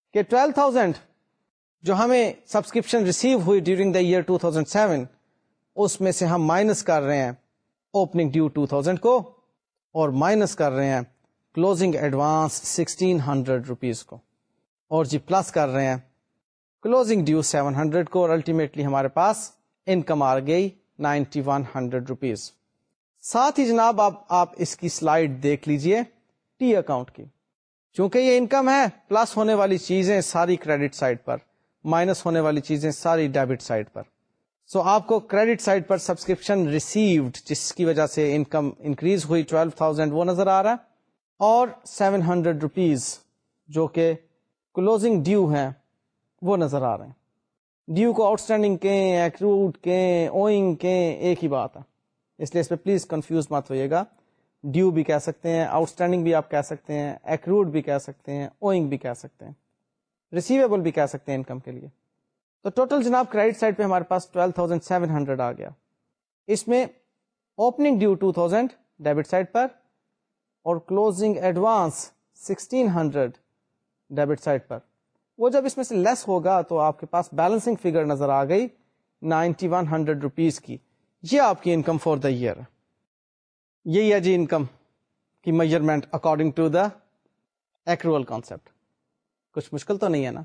کہ 12,000 جو ہمیں سبسکرپشن ریسیو ہوئی ڈیورنگ دا ایئر 2007 اس میں سے ہم مائنس کر رہے ہیں اوپننگ ڈیو 2000 کو اور مائنس کر رہے ہیں کلوزنگ ایڈوانس 1600 روپیز کو اور جی پلس کر رہے ہیں کلوزنگ ڈیو 700 کو اور الٹیمیٹلی ہمارے پاس انکم آ گئی 9100 روپیز. ساتھ ہی جناب آپ اس کی سلائیڈ دیکھ لیجئے ٹی اکاؤنٹ کی. چونکہ یہ انکم ہے پلس ہونے والی چیزیں ساری کریڈٹ سائڈ پر, مائنس ہونے والی چیزیں ساری ڈیبٹ سائڈ پر. سو آپ کو کریڈٹ سائڈ پر سبسکرپشن ریسیوڈ جس کی وجہ سے انکم انکریز ہوئی 12,000 وہ نظر آ رہا ہے, اور 700 روپیز جو کہ کلوزنگ ڈیو ہیں وہ نظر آ رہے ہیں. ڈیو کو آؤٹ اسٹینڈنگ کہیں, ایکروڈ کہیں, اوئنگ کہیں, ایک ہی بات ہے, اس لیے اس پہ پلیز کنفیوز مت ہوئیے گا. ڈیو بھی کہہ سکتے ہیں, آؤٹ اسٹینڈنگ بھی آپ کہہ سکتے ہیں, ایکروڈ بھی کہہ سکتے ہیں, اوئنگ بھی کہہ سکتے ہیں, ریسیویبل بھی کہہ سکتے ہیں انکم کے لیے. تو ٹوٹل جناب کریڈٹ سائڈ پہ ہمارے پاس 12,700 آ گیا. اس میں اوپننگ ڈیو 2,000 ڈیبٹ سائڈ پر اور کلوزنگ ایڈوانس 1,600 ڈیبٹ سائڈ پر. وہ جب اس میں سے لیس ہوگا تو آپ کے پاس بیلنسنگ فگر نظر آ گئی 9100 روپیز کی. یہ آپ کی انکم فار دا ایئر. یہی ہے جی انکم کی measurement according to the accrual concept. کچھ مشکل تو نہیں ہے نا,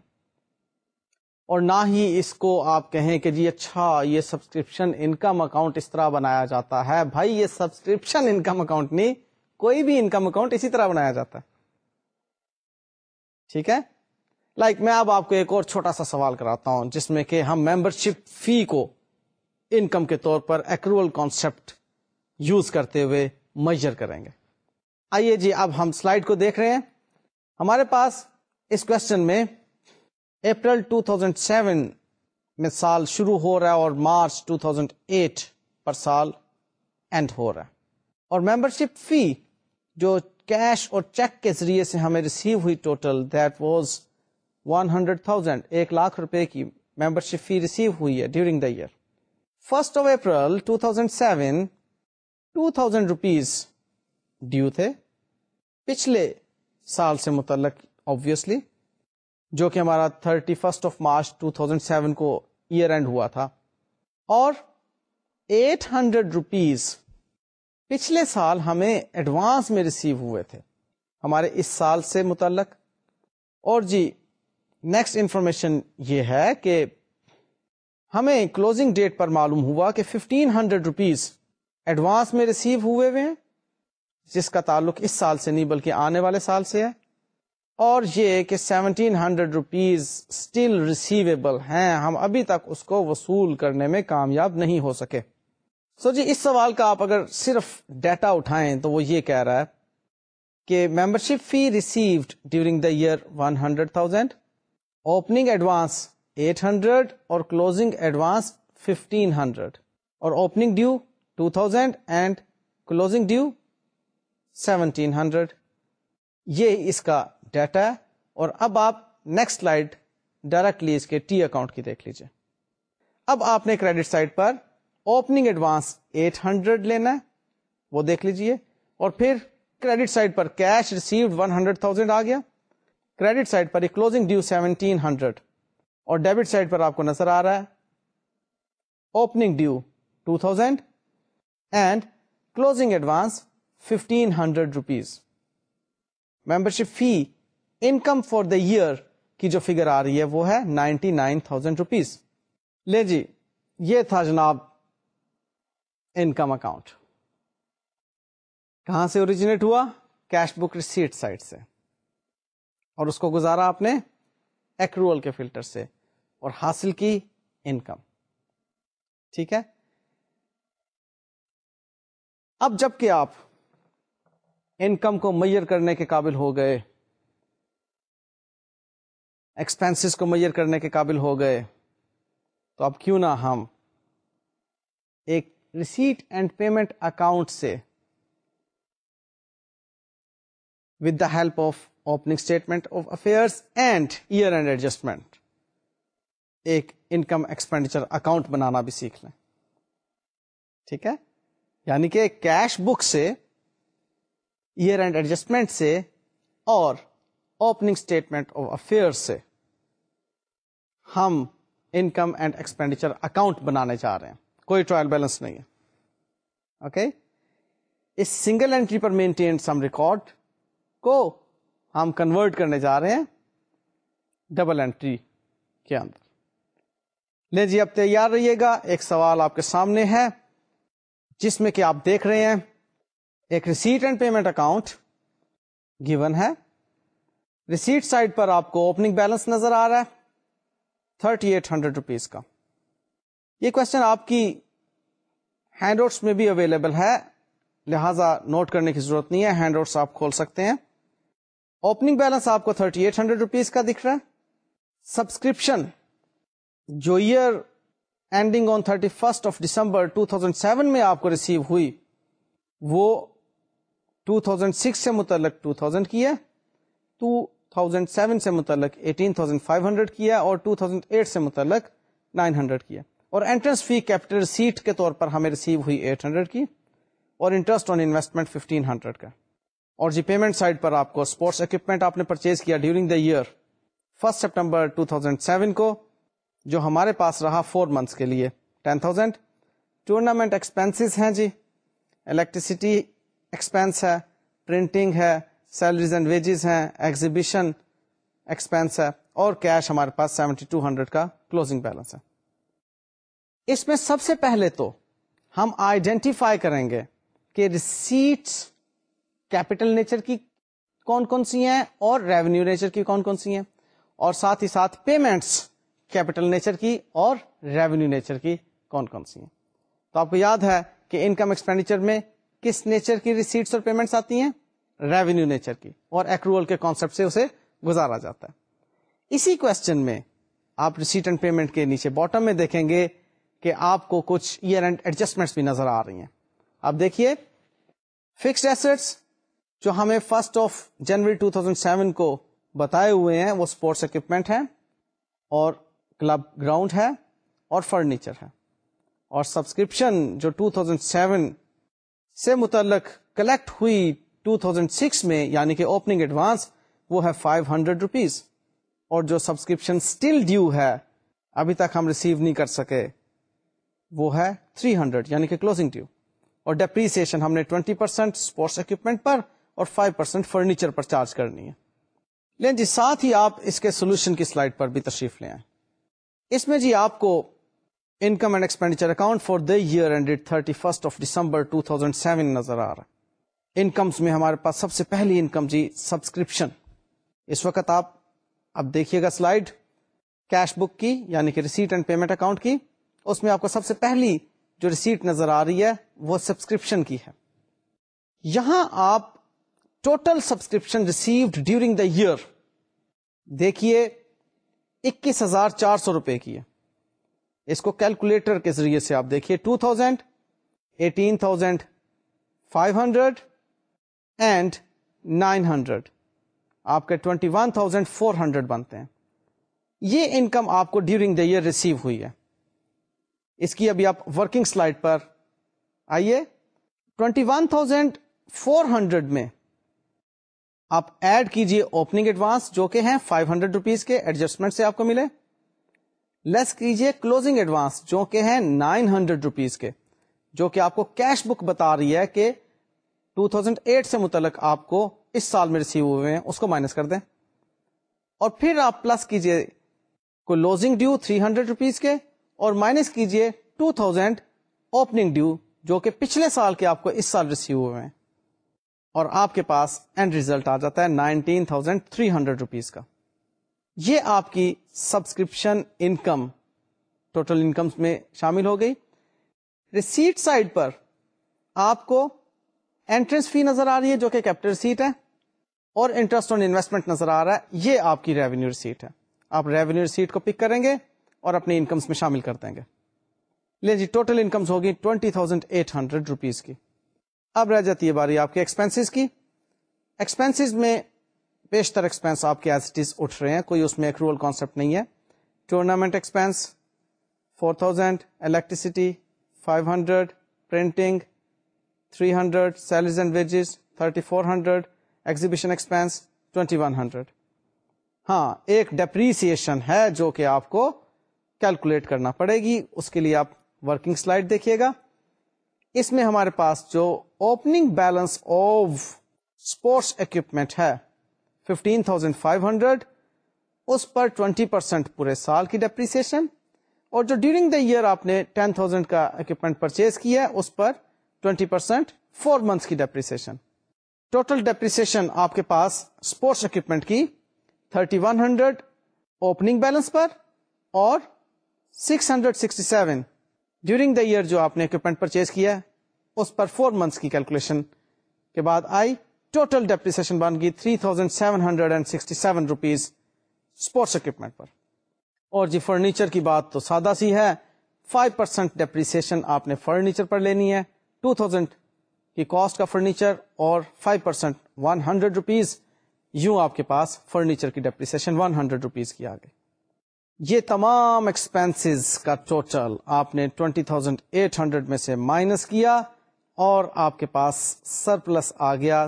اور نہ ہی اس کو آپ کہیں کہ جی اچھا یہ سبسکرپشن انکم اکاؤنٹ اس طرح بنایا جاتا ہے. بھائی یہ سبسکرپشن انکم اکاؤنٹ نہیں, کوئی بھی انکم اکاؤنٹ اسی طرح بنایا جاتا ہے. ٹھیک ہے, لائک میں اب آپ کو ایک اور چھوٹا سا سوال کراتا ہوں جس میں کہ ہم ممبرشپ فی کو انکم کے طور پر ایکروول کانسیپٹ یوز کرتے ہوئے میجر کریں گے. آئیے جی اب ہم سلائیڈ کو دیکھ رہے ہیں. ہمارے پاس اس کوشچن میں اپریل 2007 میں سال شروع ہو رہا ہے اور مارچ 2008 پر سال اینڈ ہو رہا ہے, اور ممبرشپ فی جو کیش اور چیک کے ذریعے سے ہمیں ریسیو ہوئی ٹوٹل دیٹ واز 100,000 1,00,000 روپے کی ممبرشپ فی ریسیو ہوئی ہے during the year. 1 April 2007 2,000 rupees due تھے پچھلے سال سے متعلق obviously, جو کہ ہمارا 31 مارچ 2007 کو ایئر اینڈ ہوا تھا, اور 800 روپیز پچھلے سال ہمیں ایڈوانس میں ریسیو ہوئے تھے ہمارے اس سال سے متعلق. اور جی نیکسٹ انفارمیشن یہ ہے کہ ہمیں کلوزنگ ڈیٹ پر معلوم ہوا کہ 1,500 روپیز ایڈوانس میں ریسیو ہوئے ہیں جس کا تعلق اس سال سے نہیں بلکہ آنے والے سال سے ہے, اور یہ کہ 1,700 روپیز اسٹل ریسیویبل ہیں, ہم ابھی تک اس کو وصول کرنے میں کامیاب نہیں ہو سکے. سو جی اس سوال کا آپ اگر صرف ڈیٹا اٹھائیں تو وہ یہ کہہ رہا ہے کہ membership fee received during the year 100,000, opening advance 800 اور کلوزنگ ایڈوانس 1,500, اور opening due 2,000 and closing due 1,700. یہ اس کا ڈیٹا ہے. اور اب آپ نیکسٹ سلائیڈ ڈائریکٹلی اس کے ٹی اکاؤنٹ کی دیکھ لیجیے. اب آپ نے کریڈٹ سائڈ پر اوپننگ ایڈوانس 800 لینا ہے, وہ دیکھ لیجیے, اور پھر کریڈٹ سائڈ پر کیش ریسیوڈ 100,000 آ گیا, کریڈٹ سائڈ پر کلوزنگ ڈیو 1,700, اور ڈیبٹ سائڈ پر آپ کو نظر آ رہا ہے opening due 2,000 and closing advance 1,500 rupees. Membership fee income for the year کی جو فگر آ رہی ہے وہ ہے 99,000 روپیز. لے جی یہ تھا جناب انکم اکاؤنٹ. کہاں سے اوریجنیٹ ہوا؟ کیش بک ریسیٹ سائٹ سے, اور اس کو گزارا آپ نے ایکروول کے فلٹر سے اور حاصل کی انکم. ٹھیک ہے, اب جب کہ آپ انکم کو میئر کرنے کے قابل ہو گئے, ایکسپینسز کو میئر کرنے کے قابل ہو گئے, تو اب کیوں نہ ہم ایک ریسیٹ اینڈ پیمنٹ اکاؤنٹ سے with the help of opening statement of affairs and year end adjustment ایک انکم ایکسپینڈیچر اکاؤنٹ بنانا بھی سیکھ لیں. ٹھیک ہے, یعنی کہ کیش بک سے, ایئر اینڈ ایڈجسٹمنٹ سے اور اوپننگ اسٹیٹمنٹ آف افیئر سے ہم انکم اینڈ ایکسپینڈیچر اکاؤنٹ بنانے جا رہے ہیں, کوئی ٹرائل بیلنس نہیں ہے. اوکے, اس سنگل انٹری پر مینٹینڈ سم ریکارڈ کو ہم کنورٹ کرنے جا رہے ہیں ڈبل انٹری کے اندر. لے جی, اب تیار رہیے گا, ایک سوال آپ کے سامنے ہے جس میں کہ آپ دیکھ رہے ہیں ایک receipt and payment account given ہے. ریسیٹ سائڈ پر آپ کو اوپننگ بیلنس نظر آ رہا ہے 3800 روپیز کا. یہ کوشچن آپ کی ہینڈ آؤٹس میں بھی اویلیبل ہے, لہذا نوٹ کرنے کی ضرورت نہیں ہے, ہینڈ آؤٹس آپ کھول سکتے ہیں. اوپننگ بیلنس آپ کو 3800 روپیز کا دکھ رہا ہے. سبسکرپشن جو ایئر اینڈنگ آن 31 دسمبر 2007 میں آپ کو ریسیو ہوئی وہ 2006 سے متعلق 2000 کی ہے, 2007 سے متعلق 18,500 کیا اور 2008 سے متعلق 900 کیا. اور انٹرنس فی کیپٹل ریسیٹ کے طور پر ہمیں ریسیو ہوئی 800 کی اور انٹرسٹ آن انویسٹمنٹ 1500 کا. اور جی پیمنٹ سائڈ پر آپ کو اسپورٹس اکوپمنٹ آپ نے پرچیز کیا ڈیورنگ دا ایئر 1 سپٹمبر 2007 کو, جو ہمارے پاس رہا 4 منتھس کے لیے 10,000. ٹورنامنٹ ایکسپینسز ہیں جی, الیکٹریسٹی ایکسپینس ہے, پرنٹنگ ہے, سیلریز اینڈ ویجز ہیں, ایگزیبیشن ایکسپینس ہے, اور کیش ہمارے پاس 7200 کا کلوزنگ بیلنس ہے. اس میں سب سے پہلے تو ہم آئیڈینٹیفائی کریں گے کہ ریسیٹس کیپٹل نیچر کی کون کون سی ہیں اور ریونیو نیچر کی کون کون سی ہیں, اور ساتھ ہی ساتھ پیمنٹس کیپٹل نیچر کی اور ریونیو نیچر کی کون کون سی ہیں. تو آپ کو یاد ہے کہ انکم ایکسپینڈیچر میں کس نیچر کی ریسیٹس اور پیمنٹس آتی ہیں, ریونیو نیچر کی, اور ایکروول کے کانسیپٹ سے اسے گزارا جاتا ہے. اسی کوشچن میں آپ ریسیٹ اینڈ پیمنٹ کے نیچے باٹم میں دیکھیں گے کہ آپ کو کچھ ایئر اینڈ ایڈجسٹمنٹس بھی نظر آ رہی ہیں. آپ دیکھیے فکسڈ ایسٹس جو ہمیں 1 جنوری 2007 کو بتائے ہوئے ہیں وہ اسپورٹس اکوپمنٹ ہے اور کلب گراؤنڈ ہے اور فرنیچر ہے. اور سبسکرپشن جو 2007 سے متعلق کلیکٹ ہوئی 2006 میں یعنی کہ اوپننگ ایڈوانس وہ ہے 500 روپیز, اور جو سبسکرپشن اسٹل ڈیو ہے ابھی تک ہم ریسیو نہیں کر سکے وہ ہے 300 یعنی کہ کلوزنگ ڈیو. اور ڈیپریسیشن ہم نے 20% اسپورٹس اکوپمنٹ پر اور 5% فرنیچر پر چارج کرنی ہے. لیکن جی ساتھ ہی آپ اس کے سولوشن کی سلائڈ پر بھی تشریف لے آئیں. اس میں جی آپ کو income and expenditure account for the year ended 31 December 2007 نظر آ رہا ہے. انکمز میں ہمارے پاس سب سے پہلی انکم جی سبسکرپشن. اس وقت آپ اب دیکھیے گا سلائڈ کیش بک کی یعنی کہ ریسیٹ اینڈ پیمنٹ اکاؤنٹ کی, اس میں آپ کو سب سے پہلی جو ریسیٹ نظر آ رہی ہے وہ سبسکرپشن کی ہے. یہاں آپ total subscription received during the year دیکھیے 21,400 روپے کی ہے. اس کو کیلکولیٹر کے ذریعے سے آپ دیکھیے 2000 18,500 اینڈ 900 آپ کے 21,400 بنتے ہیں. یہ انکم آپ کو ڈیورنگ دا ایئر ریسیو ہوئی ہے. اس کی ابھی آپ ورکنگ سلائڈ پر آئیے. 21,400 میں آپ ایڈ کیجئے اوپننگ ایڈوانس جو کہ ہیں 500 روپیز کے ایڈجسٹمنٹ سے آپ کو ملے, لیس کیجئے کلوزنگ ایڈوانس جو کہ ہیں 900 روپیز کے, جو کہ آپ کو کیش بک بتا رہی ہے کہ 2008 سے متعلق آپ کو اس سال میں ریسیو ہوئے ہیں, اس کو مائنس کر دیں. اور پھر آپ پلس کیجئے کلوزنگ ڈیو 300 روپیز کے اور مائنس کیجئے 2000 اوپننگ ڈیو جو کہ پچھلے سال کے آپ کو اس سال ریسیو ہوئے ہیں, اور آپ کے پاس اینڈ ریزلٹ آ جاتا ہے 19,300 روپیز کا. یہ آپ کی سبسکرپشن انکم ٹوٹل انکم میں شامل ہو گئی. ریسیٹ سائڈ پر آپ کو انٹرنس فی نظر آ رہی ہے جو کہ کیپٹل ریسیٹ ہے, اور انٹرسٹ آن انویسٹمنٹ نظر آ رہا ہے, یہ آپ کی ریونیو ریسیٹ ہے. آپ ریونیو ریسیٹ کو پک کریں گے اور اپنی انکمس میں شامل کر دیں گے. لے جی ٹوٹل انکمز ہوگی 20,800 روپیز کی. اب رہ جاتی ہے باری آپ کے ایکسپینسز کی. ایکسپینسز میں بیشتر ایکسپینس آپ کے ایز اٹ از اٹھ رہے ہیں, کوئی اس میں ایکرول کانسیپٹ نہیں ہے. Tournament expense 4,000, electricity 500, printing 300, salaries and wages 3,400, exhibition expense 2,100. ہاں ایک ڈیپریسیشن ہے جو کہ آپ کو کیلکولیٹ کرنا پڑے گی. اس کے لیے آپ ورکنگ سلائڈ دیکھیے گا. اس میں ہمارے پاس جو opening balance of sports equipment ہے 15,500, اس پر 20% پورے سال کی ڈیپریسیشن, اور جو ڈیورنگ دا ایئر آپ نے 10,000 کا اکوپمنٹ پرچیز کیا ہے اس پر 20% 4 months کی ڈیپریسیشن. ٹوٹل ڈیپریسیشن آپ کے پاس اسپورٹس اکوپمنٹ کی 3,100 اوپننگ بیلنس پر اور 667 ڈیورنگ دا ایئر جو آپ نے اکوپمنٹ پرچیز کیا ہے اس پر 4 months کی کیلکولیشن کے بعد آئی. ٹوٹل ڈیپریسیشن بن گئی 3,767 روپیز اسپورٹس اکوپمنٹ پر. اور جی فرنیچر کی بات تو سادہ سی ہے, 5% ڈیپریسیشن آپ نے فرنیچر پر لینی ہے. 2,000 کی کاسٹ کا فرنیچر اور 5% 100 روپیز, یوں آپ کے پاس فرنیچر کی ڈیپریسیشن 100 روپیز کی آ گئی. یہ تمام ایکسپینسز کا ٹوٹل آپ نے 20,800 میں سے مائنس کیا اور آپ کے پاس سرپلس آ گیا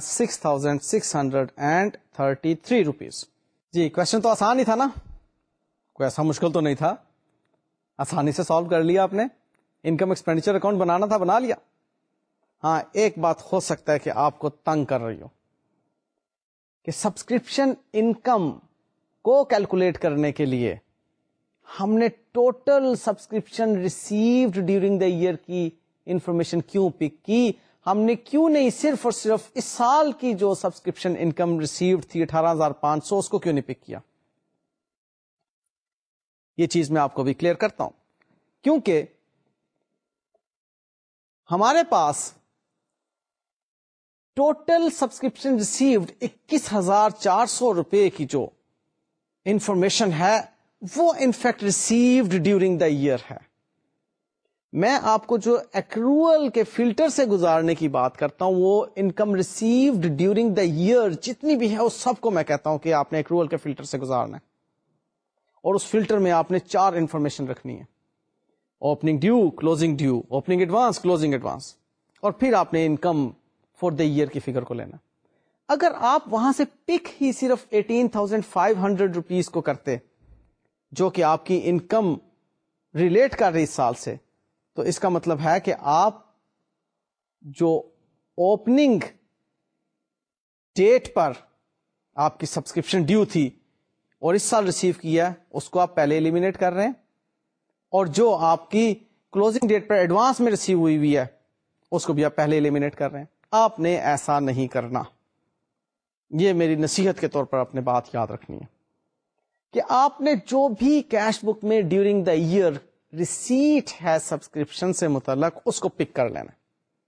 6,633 روپیز. جی کوشچن تو آسان ہی تھا نا, کوئی ایسا مشکل تو نہیں تھا, آسانی سے سالو کر لیا آپ نے. انکم ایکسپینڈیچر اکاؤنٹ بنانا تھا, بنا لیا. ہاں ایک بات ہو سکتا ہے کہ آپ کو تنگ کر رہی ہو کہ سبسکرپشن انکم کو کیلکولیٹ کرنے کے لیے ہم نے total subscription received during the year کی انفارمیشن کیوں پک کی, ہم نے کیوں نہیں صرف اور صرف اس سال کی جو سبسکرپشن انکم ریسیوڈ تھی 18,500 اس کو کیوں نہیں پک کیا. یہ چیز میں آپ کو بھی کلیئر کرتا ہوں, کیونکہ ہمارے پاس ٹوٹل سبسکرپشن ریسیوڈ 21,400 روپے کی جو انفارمیشن ہے وہ in fact received during the year ہے. میں آپ کو جو ایکروول کے فلٹر سے گزارنے کی بات کرتا ہوں وہ income received during the year جتنی بھی ہے اس سب کو میں کہتا ہوں کہ آپ نے ایکروول کے فلٹر سے گزارنا ہے. اور اس فلٹر میں آپ نے 4 انفارمیشن رکھنی ہے, opening due, closing due, opening advance, closing advance, اور پھر آپ نے انکم فور دا ایئر کی فگر کو لینا. اگر آپ وہاں سے پک ہی صرف 18,500 روپیز کو کرتے جو کہ آپ کی انکم ریلیٹ کر رہی اس سال سے, تو اس کا مطلب ہے کہ آپ جو اوپننگ ڈیٹ پر آپ کی سبسکرپشن ڈیو تھی اور اس سال ریسیو کیا اس کو آپ پہلے ایلیمینیٹ کر رہے ہیں, اور جو آپ کی کلوزنگ ڈیٹ پر ایڈوانس میں ریسیو ہوئی ہوئی ہے اس کو بھی آپ پہلے ایلیمینیٹ کر رہے ہیں. آپ نے ایسا نہیں کرنا. یہ میری نصیحت کے طور پر اپنے بات یاد رکھنی ہے کہ آپ نے جو بھی کیش بک میں ڈیورنگ دا ایئر ریسیٹ ہے سبسکرپشن سے متعلق اس کو پک کر لینا.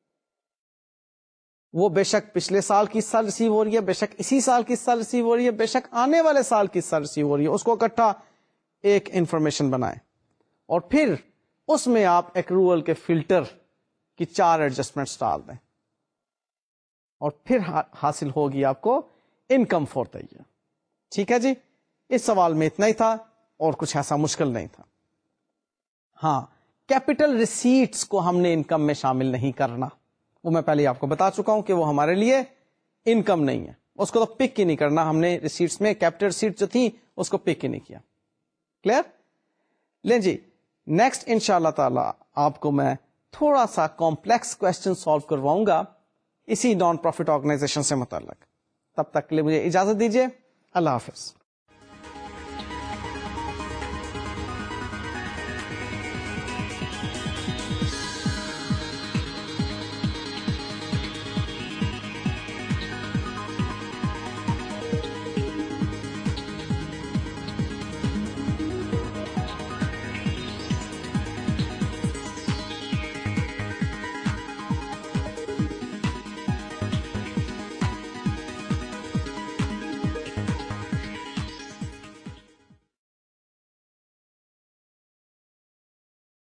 وہ بے شک پچھلے سال کی سال ریسیو ہو رہی ہے, بے شک اسی سال کی سال ریسیو ہو رہی ہے, بے شک آنے والے سال کی سال ریسیو ہو رہی ہے, اس کو اکٹھا ایک انفارمیشن بنائیں اور پھر اس میں آپ ایکروول کے فلٹر کی 4 ایڈجسٹمنٹس ڈال دیں اور پھر حاصل ہوگی آپ کو انکم فور دا ایئر. ٹھیک ہے جی, اس سوال میں اتنا ہی تھا اور کچھ ایسا مشکل نہیں تھا. ہاں کیپٹل ریسیٹس کو ہم نے انکم میں شامل نہیں کرنا, وہ میں پہلے آپ کو بتا چکا ہوں کہ وہ ہمارے لیے انکم نہیں ہے, اس کو تو پک ہی نہیں کرنا. ہم نے ریسیٹس میں کیپٹل ریسیٹ جو تھی اس کو پک ہی نہیں کیا. کلیئر؟ لیں جی نیکسٹ انشاءاللہ تعالی آپ کو میں تھوڑا سا کمپلیکس کوشچن سالو کرواؤں گا اسی نان پروفٹ آرگنائزیشن سے متعلق. تب تک کے لیے مجھے اجازت دیجیے. اللہ حافظ.